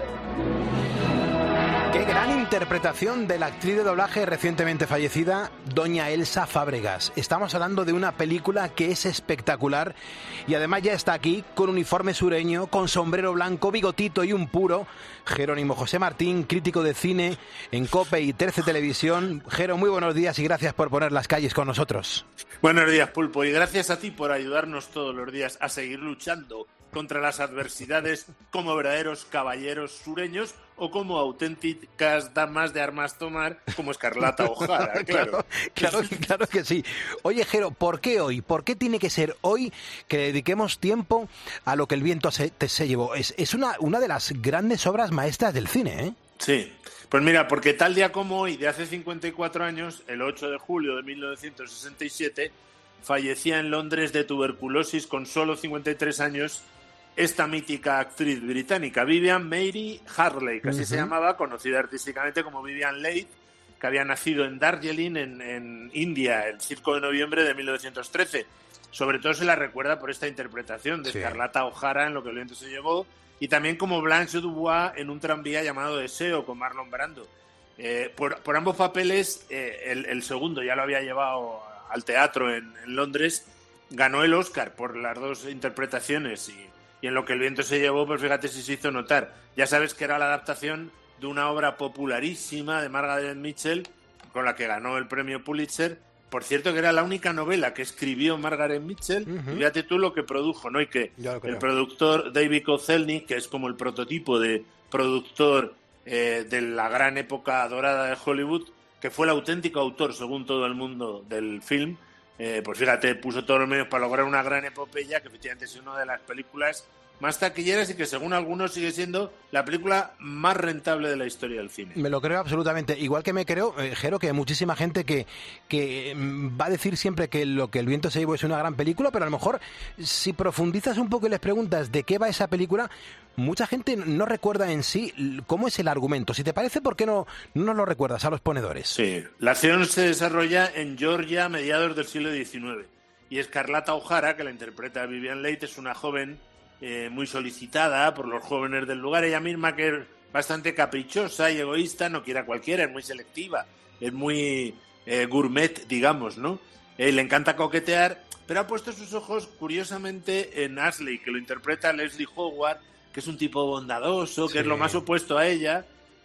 Qué gran interpretación de la actriz de doblaje recientemente fallecida, doña Elsa Fábregas. Estamos hablando de una película que es espectacular y además ya está aquí con uniforme sureño, con sombrero blanco, bigotito y un puro. Jerónimo José Martín, crítico de cine en COPE y Terce Televisión. Jero, muy buenos días y gracias por poner las calles con nosotros. Buenos días, Pulpo, y gracias a ti por ayudarnos todos los días a seguir luchando contra las adversidades como verdaderos caballeros sureños o como auténticas damas de armas tomar como Escarlata O'Hara, claro. claro. Claro, claro que sí. Oye, Jero, ¿por qué hoy? ¿Por qué tiene que ser hoy que dediquemos tiempo a lo que el viento se, te, se llevó? Es, es una, una de las grandes obras maestras del cine, ¿eh? Sí, pues mira, porque tal día como hoy, de hace cincuenta y cuatro años, el ocho de julio de mil novecientos sesenta y siete, fallecía en Londres de tuberculosis con solo cincuenta y tres años esta mítica actriz británica, Vivian Mary Hartley, que así uh-huh. se llamaba, conocida artísticamente como Vivian Leigh, que había nacido en Darjeeling, en, en India, el cinco de noviembre de mil novecientos trece. Sobre todo se la recuerda por esta interpretación de sí. Escarlata O'Hara en Lo que el viento se llevó, y también como Blanche Dubois en un tranvía llamado Deseo, con Marlon Brando. Eh, por, por ambos papeles, eh, el, el segundo ya lo había llevado al teatro en, en Londres, ganó el Oscar por las dos interpretaciones y Y en Lo que el viento se llevó, pues fíjate si se hizo notar. Ya sabes que era la adaptación de una obra popularísima de Margaret Mitchell, con la que ganó el premio Pulitzer. Por cierto, que era la única novela que escribió Margaret Mitchell. Uh-huh. Y fíjate tú lo que produjo, ¿no? Y que el productor David Kozelny, que es como el prototipo de productor eh, de la gran época dorada de Hollywood, que fue el auténtico autor, según todo el mundo, del film, Eh, pues fíjate, puso todos los medios para lograr una gran epopeya que efectivamente es una de las películas más taquilleras y que según algunos sigue siendo la película más rentable de la historia del cine. Me lo creo absolutamente. Igual que me creo, eh, Jero, que hay muchísima gente que, que va a decir siempre que Lo que el viento se llevó es una gran película, pero a lo mejor si profundizas un poco y les preguntas de qué va esa película, mucha gente no recuerda en sí cómo es el argumento. Si te parece, ¿por qué no, no nos lo recuerdas a los ponedores? Sí, la acción se desarrolla en Georgia a mediados del siglo diecinueve y Escarlata O'Hara, que la interpreta Vivian Leigh, es una joven Eh, muy solicitada por los jóvenes del lugar. Ella misma, que es bastante caprichosa y egoísta, no quiere a cualquiera, es muy selectiva, es muy eh, gourmet, digamos, ¿no? Eh, le encanta coquetear, pero ha puesto sus ojos, curiosamente, en Ashley, que lo interpreta Leslie Howard, que es un tipo bondadoso, sí. que es lo más opuesto a ella,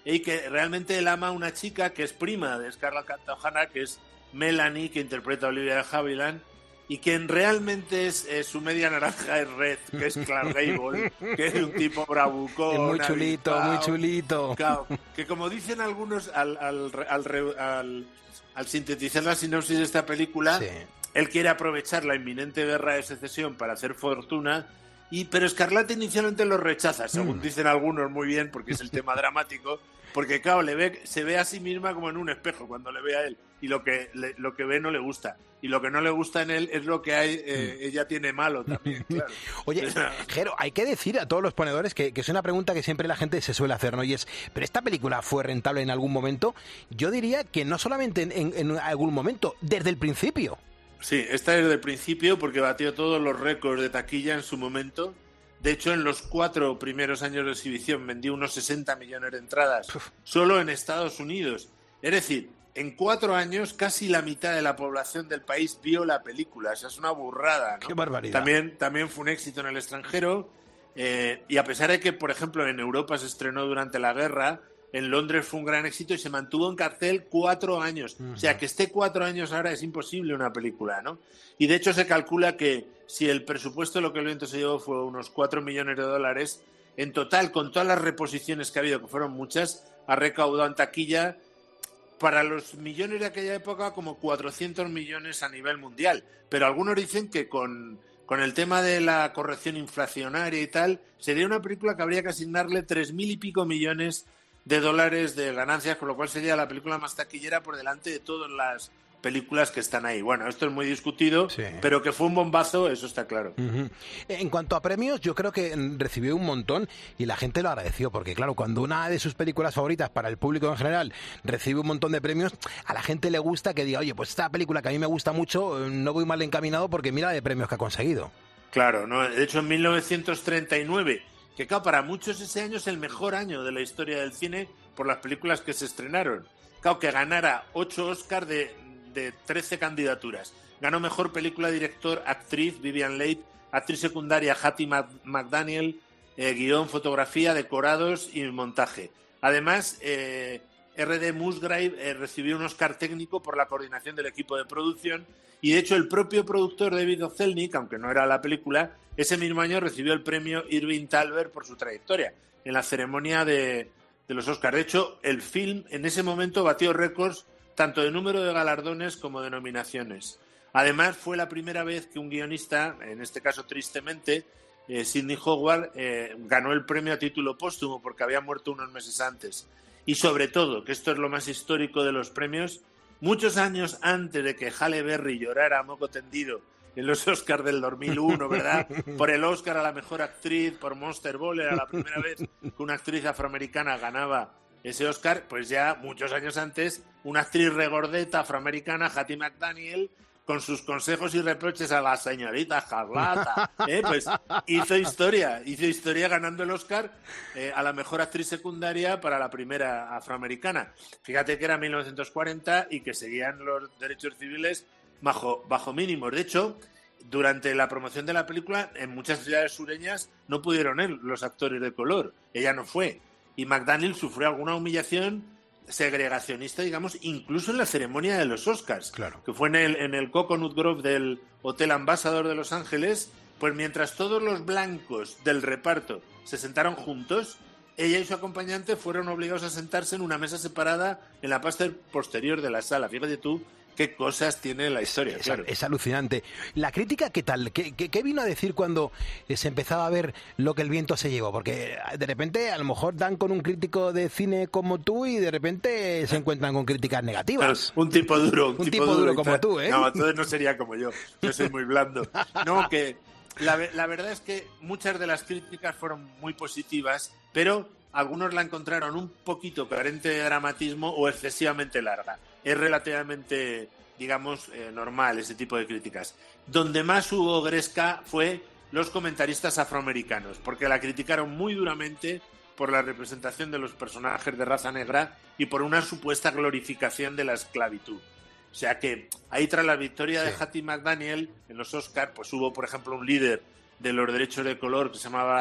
y que realmente él ama a una chica que es prima de Scarlett O'Hara, que es Melanie, que interpreta a Olivia de Havilland, y quien realmente es, es su media naranja es Red, que es Clark Gable, que es un tipo bravucón. Es muy chulito, avipao, muy chulito. Claro, que como dicen algunos al, al, al, al, al sintetizar la sinopsis de esta película, sí. él quiere aprovechar la inminente guerra de secesión para hacer fortuna, y pero Escarlata inicialmente lo rechaza, según mm. dicen algunos muy bien, porque es el tema dramático, porque claro, le ve, se ve a sí misma como en un espejo cuando le ve a él, y lo que le, lo que ve no le gusta, y lo que no le gusta en él es lo que hay, eh, mm. ella tiene malo también, claro. Oye, Jero, hay que decir a todos los ponedores que, que es una pregunta que siempre la gente se suele hacer, ¿no? Y es, ¿pero esta película fue rentable en algún momento? Yo diría que no solamente en, en, en algún momento, desde el principio. Sí, esta es desde el principio porque batió todos los récords de taquilla en su momento. De hecho, en los cuatro primeros años de exhibición vendió unos sesenta millones de entradas, Uf. solo en Estados Unidos. Es decir, en cuatro años casi la mitad de la población del país vio la película. O sea, es una burrada, ¿no? ¡Qué barbaridad! También, también fue un éxito en el extranjero. Eh, y a pesar de que, por ejemplo, en Europa se estrenó durante la guerra, en Londres fue un gran éxito y se mantuvo en cartel cuatro años. Uh-huh. O sea, que esté cuatro años ahora es imposible una película, ¿no? Y de hecho se calcula que si el presupuesto de Lo que el viento se llevó fue unos cuatro millones de dólares, en total, con todas las reposiciones que ha habido, que fueron muchas, ha recaudado en taquilla para los millones de aquella época como cuatrocientos millones a nivel mundial. Pero algunos dicen que con, con el tema de la corrección inflacionaria y tal, sería una película que habría que asignarle tres mil y pico millones de dólares de ganancias, con lo cual sería la película más taquillera por delante de todas las películas que están ahí. Bueno, esto es muy discutido, sí. pero que fue un bombazo, eso está claro. Uh-huh. En cuanto a premios, yo creo que recibió un montón y la gente lo agradeció, porque claro, cuando una de sus películas favoritas para el público en general recibe un montón de premios, a la gente le gusta que diga, oye, pues esta película que a mí me gusta mucho, no voy mal encaminado porque mira de premios que ha conseguido. Claro, ¿no? De hecho en mil novecientos treinta y nueve, que claro, para muchos ese año es el mejor año de la historia del cine por las películas que se estrenaron. Claro, que ganara ocho Oscars de, de trece candidaturas. Ganó mejor película, director, actriz, Vivian Leigh, actriz secundaria, Hattie McDaniel, eh, guión, fotografía, decorados y montaje. Además, eh, R D Musgrave eh, recibió un Oscar técnico por la coordinación del equipo de producción y de hecho el propio productor David O. Selznick, aunque no era la película, ese mismo año recibió el premio Irving Thalberg por su trayectoria en la ceremonia de, de los Oscars. De hecho, el film en ese momento batió récords tanto de número de galardones como de nominaciones. Además, fue la primera vez que un guionista, en este caso tristemente, eh, Sidney Howard, eh, ganó el premio a título póstumo porque había muerto unos meses antes. Y sobre todo, que esto es lo más histórico de los premios, muchos años antes de que Halle Berry llorara a moco tendido en los Oscars del dos mil uno, ¿verdad? Por el Oscar a la mejor actriz, por Monster Ball, era la primera vez que una actriz afroamericana ganaba ese Oscar, pues ya muchos años antes, una actriz regordeta afroamericana, Hattie McDaniel, con sus consejos y reproches a la señorita Escarlata, ¿eh? Pues hizo historia, hizo historia ganando el Oscar eh, a la mejor actriz secundaria para la primera afroamericana. Fíjate que era mil novecientos cuarenta y que seguían los derechos civiles bajo, bajo mínimos. De hecho, durante la promoción de la película, en muchas ciudades sureñas no pudieron ir los actores de color. Ella no fue. Y McDaniel sufrió alguna humillación segregacionista, digamos, incluso en la ceremonia de los Oscars, claro. que fue en el, en el Coconut Grove del Hotel Ambassador de Los Ángeles, pues mientras todos los blancos del reparto se sentaron juntos, ella y su acompañante fueron obligados a sentarse en una mesa separada en la parte posterior de la sala. Fíjate tú qué cosas tiene la historia. Es, claro. es alucinante. ¿La crítica qué tal? ¿Qué, qué, ¿Qué vino a decir cuando se empezaba a ver Lo que el viento se llevó? Porque de repente a lo mejor dan con un crítico de cine como tú y de repente se encuentran con críticas negativas. Un tipo duro. Un, un tipo, tipo duro, duro como tú, ¿eh? No, entonces no sería como yo. Yo soy muy blando. No, que la, la verdad es que muchas de las críticas fueron muy positivas, pero algunos la encontraron un poquito carente de dramatismo o excesivamente larga. Es relativamente, digamos, eh, normal ese tipo de críticas. Donde más hubo gresca fue los comentaristas afroamericanos, porque la criticaron muy duramente por la representación de los personajes de raza negra y por una supuesta glorificación de la esclavitud. O sea que ahí, tras la victoria sí. de Hattie McDaniel en los Oscars, pues hubo, por ejemplo, un líder de los derechos de color que se llamaba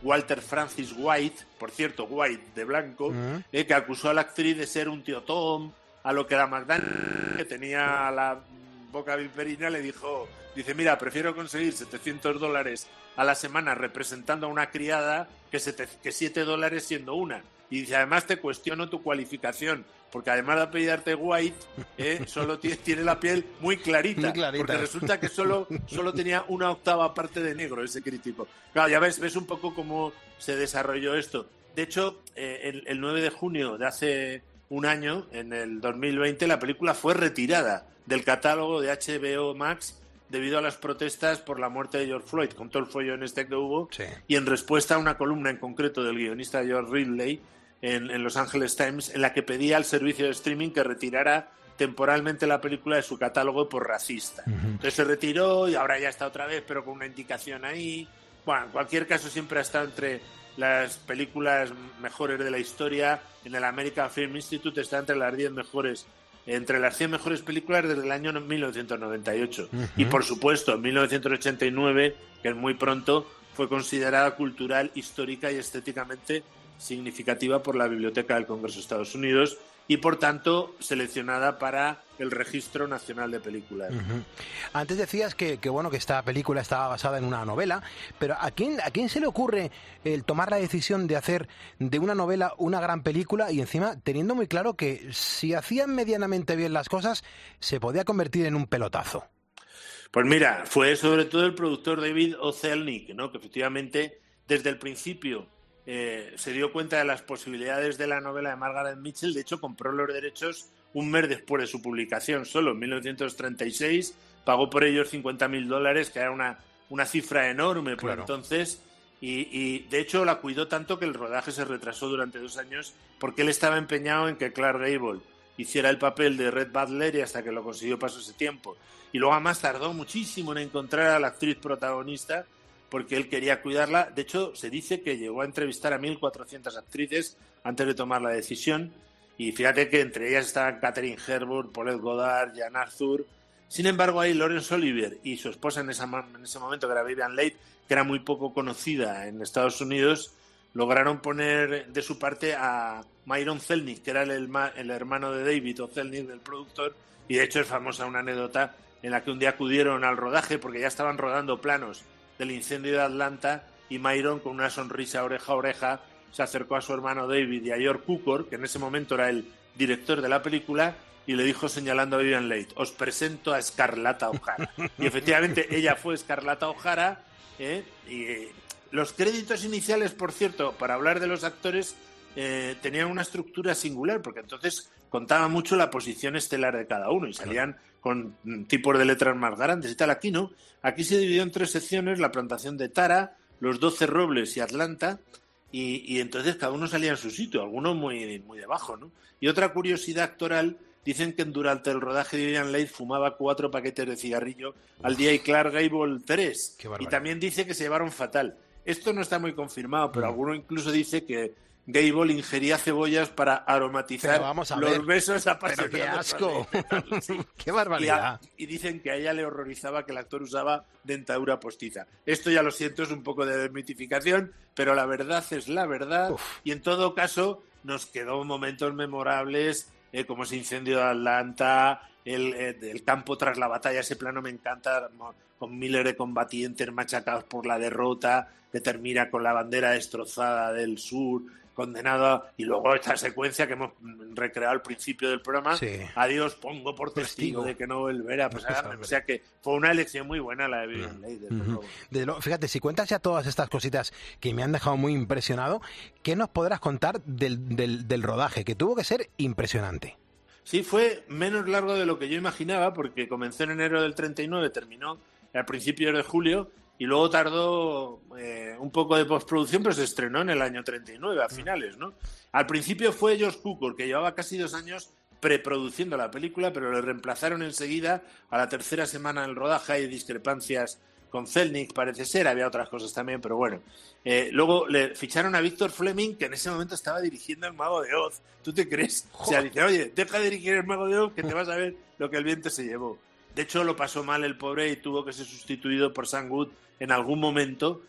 Walter Francis White, por cierto, White de blanco, uh-huh. eh, que acusó a la actriz de ser un tío Tom, a lo que la McDaniel, que tenía la boca viperina, le dijo, dice, mira, prefiero conseguir setecientos dólares a la semana representando a una criada que, sete, que siete dólares siendo una. Y dice, además te cuestiono tu cualificación, porque además de apellidarte White, eh, solo tiene, tiene la piel muy clarita, muy clarita, porque resulta que solo, solo tenía una octava parte de negro ese crítico. Claro, ya ves, ves un poco cómo se desarrolló esto. De hecho, eh, el, el nueve de junio de hace un año, en el dos mil veinte, la película fue retirada del catálogo de H B O Max debido a las protestas por la muerte de George Floyd, con todo el follón este que hubo, sí. Y en respuesta a una columna en concreto del guionista George Ridley en, en Los Angeles Times, en la que pedía al servicio de streaming que retirara temporalmente la película de su catálogo por racista. Uh-huh. Entonces se retiró y ahora ya está otra vez, pero con una indicación ahí. Bueno, en cualquier caso siempre ha estado entre las películas mejores de la historia. En el American Film Institute está entre las diez mejores, entre las cien mejores películas desde el año mil novecientos noventa y ocho. Uh-huh. Y por supuesto, en mil novecientos ochenta y nueve, que es muy pronto, fue considerada cultural, histórica y estéticamente significativa por la Biblioteca del Congreso de Estados Unidos y, por tanto, seleccionada para el Registro Nacional de Películas. Uh-huh. Antes decías que, que bueno que esta película estaba basada en una novela, pero ¿a quién, a quién se le ocurre el tomar la decisión de hacer de una novela una gran película y encima teniendo muy claro que si hacían medianamente bien las cosas se podía convertir en un pelotazo? Pues mira, fue sobre todo el productor David O. Selznick, ¿no? Que efectivamente desde el principio Eh, se dio cuenta de las posibilidades de la novela de Margaret Mitchell. De hecho, compró los derechos un mes después de su publicación, solo en mil novecientos treinta y seis, pagó por ellos cincuenta mil dólares, que era una, una cifra enorme por claro. entonces, y, y de hecho la cuidó tanto que el rodaje se retrasó durante dos años porque él estaba empeñado en que Clark Gable hiciera el papel de Red Butler y hasta que lo consiguió pasó ese tiempo. Y luego además tardó muchísimo en encontrar a la actriz protagonista porque él quería cuidarla. De hecho, se dice que llegó a entrevistar a mil cuatrocientas actrices antes de tomar la decisión. Y fíjate que entre ellas estaban Katharine Hepburn, Paulette Goddard, Jean Arthur. Sin embargo, ahí Laurence Olivier y su esposa en, esa, en ese momento, que era Vivian Leigh, que era muy poco conocida en Estados Unidos, lograron poner de su parte a Myron Selznick, que era el, el hermano de David O. Selznick, del productor. Y de hecho es famosa una anécdota en la que un día acudieron al rodaje porque ya estaban rodando planos del incendio de Atlanta y Myron, con una sonrisa oreja a oreja, se acercó a su hermano David y a George Cukor, que en ese momento era el director de la película, y le dijo señalando a Vivian Leigh: os presento a Scarlett O'Hara. Y efectivamente ella fue Scarlett O'Hara, ¿eh? Y eh, los créditos iniciales, por cierto, para hablar de los actores, eh, tenían una estructura singular, porque entonces contaba mucho la posición estelar de cada uno y salían con tipos de letras más grandes y tal. Aquí no, aquí se dividió en tres secciones: la plantación de Tara, los doce robles y Atlanta, y, y entonces cada uno salía en su sitio, algunos muy, muy debajo, ¿no? Y otra curiosidad actoral, dicen que durante el rodaje de Vivian Leigh fumaba cuatro paquetes de cigarrillo al día y Clark Gable tres, y también dice que se llevaron fatal. Esto no está muy confirmado, pero mm. alguno incluso dice que Gable ingería cebollas para aromatizar vamos a los ver. besos apasionados. ¡Pero qué asco! Sí. ¡Qué barbaridad! Y, a, y dicen que a ella le horrorizaba que el actor usaba dentadura postiza. Esto, ya lo siento, es un poco de desmitificación, pero la verdad es la verdad. Uf. Y en todo caso nos quedó momentos memorables, eh, como ese incendio de Atlanta, el, el, el campo tras la batalla. Ese plano me encanta, con miles de combatientes machacados por la derrota, que termina con la bandera destrozada del sur, condenado, y luego esta secuencia que hemos recreado al principio del programa, sí. Adiós, pongo por testigo, testigo de que no volverá. Pues, pues, o sea que fue una elección muy buena la de Vivian Leigh. Uh-huh. De lo, fíjate, si cuentas ya todas estas cositas que me han dejado muy impresionado, ¿qué nos podrás contar del, del, del rodaje? Que tuvo que ser impresionante. Sí, fue menos largo de lo que yo imaginaba, porque comenzó en enero del treinta y nueve, terminó a principios de julio, y luego tardó eh, un poco de postproducción, pero se estrenó en el año treinta y nueve, a finales, ¿no? Al principio fue George Cukor, que llevaba casi dos años preproduciendo la película, pero le reemplazaron enseguida. A la tercera semana del rodaje hay discrepancias con Selznick, parece ser, había otras cosas también, pero bueno. Eh, luego le ficharon a Victor Fleming, que en ese momento estaba dirigiendo El Mago de Oz. ¿Tú te crees? O sea, dice, oye, deja de dirigir El Mago de Oz, que te vas a ver lo que el viento se llevó. De hecho, lo pasó mal el pobre y tuvo que ser sustituido por Sam Wood en algún momento,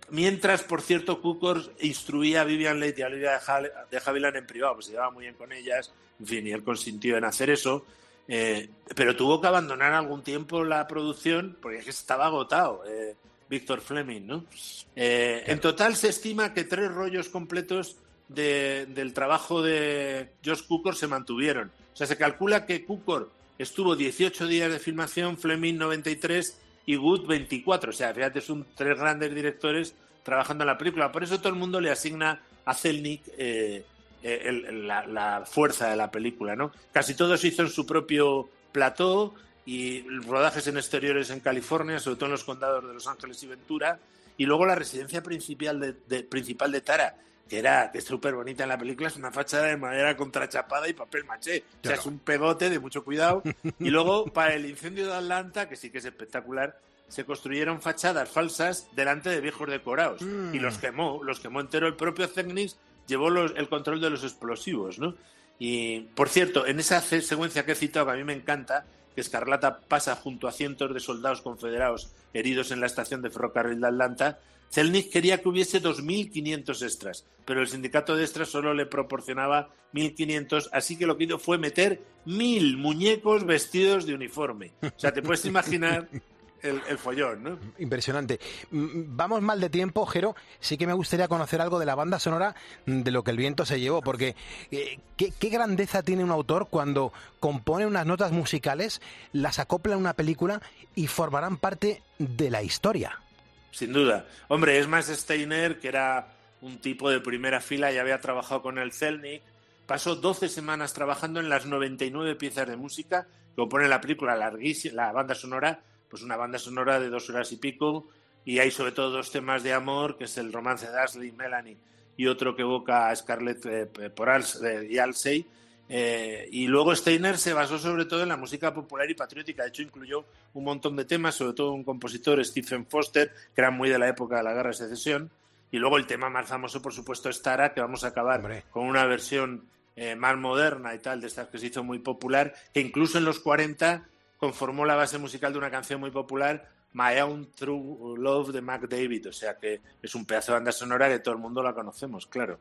Mientras, por cierto, Cukor instruía a Vivian Leigh y a Olivia de Havilland en privado, pues se llevaba muy bien con ellas, en fin, y él consintió en hacer eso, eh, pero tuvo que abandonar algún tiempo la producción porque es que estaba agotado, eh, Victor Fleming, ¿no? Eh, en total se estima que tres rollos completos de, del trabajo de Josh Cukor se mantuvieron. O sea, se calcula que Cukor estuvo dieciocho días de filmación, Fleming noventa y tres y Wood veinticuatro. O sea, fíjate, son tres grandes directores trabajando en la película. Por eso todo el mundo le asigna a Zelnick eh, eh, el, la, la fuerza de la película, ¿no? Casi todo se hizo en su propio plató y rodajes en exteriores en California, sobre todo en los condados de Los Ángeles y Ventura, y luego la residencia principal de, de, principal de Tara, que era que es súper bonita en la película, es una fachada de madera contrachapada y papel maché. O sea, claro, es un pegote de mucho cuidado. Y luego, para el incendio de Atlanta, que sí que es espectacular, se construyeron fachadas falsas delante de viejos decorados. Mm. Y los quemó, los quemó entero. El propio Zelnick llevó los, el control de los explosivos, ¿no? Y, por cierto, en esa secuencia que he citado, que a mí me encanta, que Escarlata pasa junto a cientos de soldados confederados heridos en la estación de ferrocarril de Atlanta, Zelnick quería que hubiese dos mil quinientos extras, pero el sindicato de extras solo le proporcionaba mil quinientos, así que lo que hizo fue meter mil muñecos vestidos de uniforme. O sea, te puedes imaginar el, el follón, ¿no? Impresionante. Vamos mal de tiempo, Jero. Sí que me gustaría conocer algo de la banda sonora de Lo que el viento se llevó, porque eh, ¿qué, qué grandeza tiene un autor cuando compone unas notas musicales, las acopla en una película y formarán parte de la historia. Sin duda. Hombre, es más, Steiner, que era un tipo de primera fila, ya había trabajado con el Zelnick, pasó doce semanas trabajando en las noventa y nueve piezas de música que compone la película larguísima, la banda sonora, pues una banda sonora de dos horas y pico, y hay sobre todo dos temas de amor, que es el romance de Ashley y Melanie, y otro que evoca a Scarlett eh, por Als, eh, y Halsey. Eh, y luego Steiner se basó sobre todo en la música popular y patriótica. De hecho, incluyó un montón de temas, sobre todo un compositor, Stephen Foster, que era muy de la época de la Guerra de Secesión. Y luego el tema más famoso, por supuesto, es Tara, que vamos a acabar Hombre. con una versión eh, más moderna y tal, de estas que se hizo muy popular, que incluso en los cuarenta conformó la base musical de una canción muy popular, My Own True Love, de Mac David. O sea que es un pedazo de banda sonora que todo el mundo la conocemos, claro.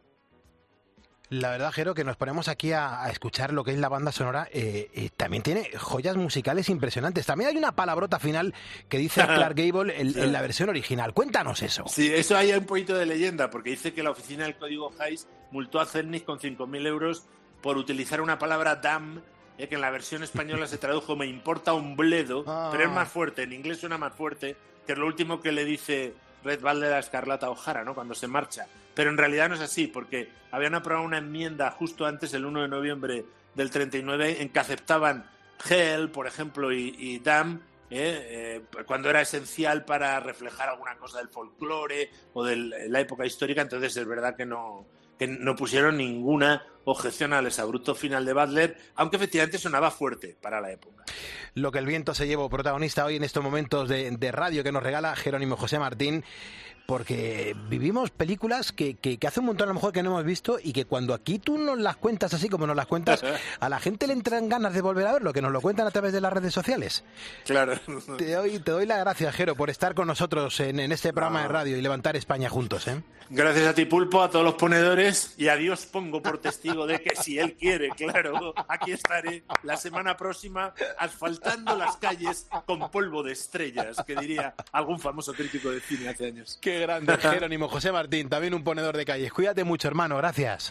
La verdad, Jero, que nos ponemos aquí a, a escuchar lo que es la banda sonora, eh, eh, también tiene joyas musicales impresionantes. También hay una palabrota final que dice Clark Gable en, en la versión original. Cuéntanos eso. Sí, eso hay un poquito de leyenda, porque dice que la oficina del código Hays multó a Zelnick con cinco mil euros por utilizar una palabra damn, eh, que en la versión española se tradujo me importa un bledo, ah. pero es más fuerte, en inglés suena más fuerte, que es lo último que le dice Red Balder a Escarlata O'Hara, ¿no?, cuando se marcha. Pero en realidad no es así, porque habían aprobado una enmienda justo antes, el uno de noviembre del treinta y nueve, en que aceptaban Hell, por ejemplo, y, y Damn, eh, eh, cuando era esencial para reflejar alguna cosa del folclore o de la época histórica. Entonces es verdad que no, que no pusieron ninguna objeción al exabrupto final de Butler, aunque efectivamente sonaba fuerte para la época. Lo que el viento se llevó, protagonista hoy en estos momentos de, de radio que nos regala Jerónimo José Martín, porque vivimos películas que, que, que hace un montón a lo mejor que no hemos visto y que cuando aquí tú nos las cuentas así como nos las cuentas, a la gente le entran ganas de volver a verlo, que nos lo cuentan a través de las redes sociales. Claro. Te doy, te doy las gracias, Jero, por estar con nosotros en, en este programa no. de radio y levantar España juntos, ¿eh? Gracias a ti, Pulpo, a todos los ponedores, y a Dios pongo por testigo de que si él quiere, claro, aquí estaré la semana próxima asfaltando las calles con polvo de estrellas, que diría algún famoso crítico de cine hace años. Qué grande, Jerónimo José Martín, también un ponedor de calles. Cuídate mucho, hermano, gracias.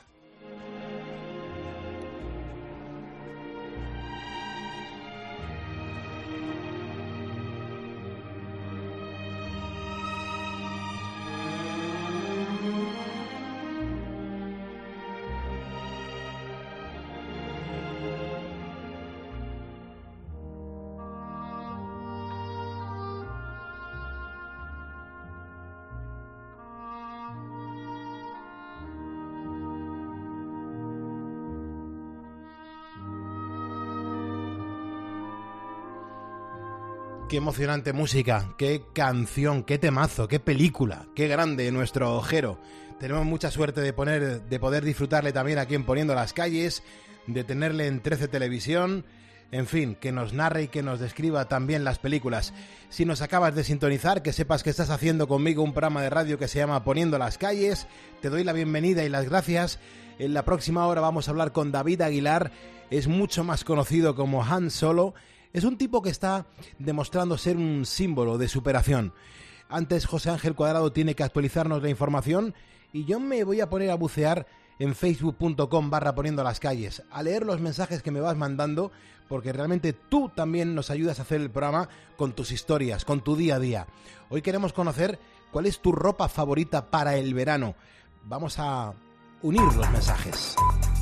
Qué emocionante música, qué canción, qué temazo, qué película, qué grande nuestro Jero. Tenemos mucha suerte de poner, de poder disfrutarle también aquí en Poniendo las Calles, de tenerle en trece Televisión. en fin, que nos narre y que nos describa también las películas. Si nos acabas de sintonizar, que sepas que estás haciendo conmigo un programa de radio que se llama Poniendo las calles. Te doy la bienvenida y las gracias. En la próxima hora vamos a hablar con David Aguilar. Es mucho más conocido como Han Solo. Es un tipo que está demostrando ser un símbolo de superación. Antes José Ángel Cuadrado tiene que actualizarnos la información y yo me voy a poner a bucear en facebook.com barra poniendo las calles, a leer los mensajes que me vas mandando, porque realmente tú también nos ayudas a hacer el programa con tus historias, con tu día a día. Hoy queremos conocer cuál es tu ropa favorita para el verano. Vamos a unir los mensajes.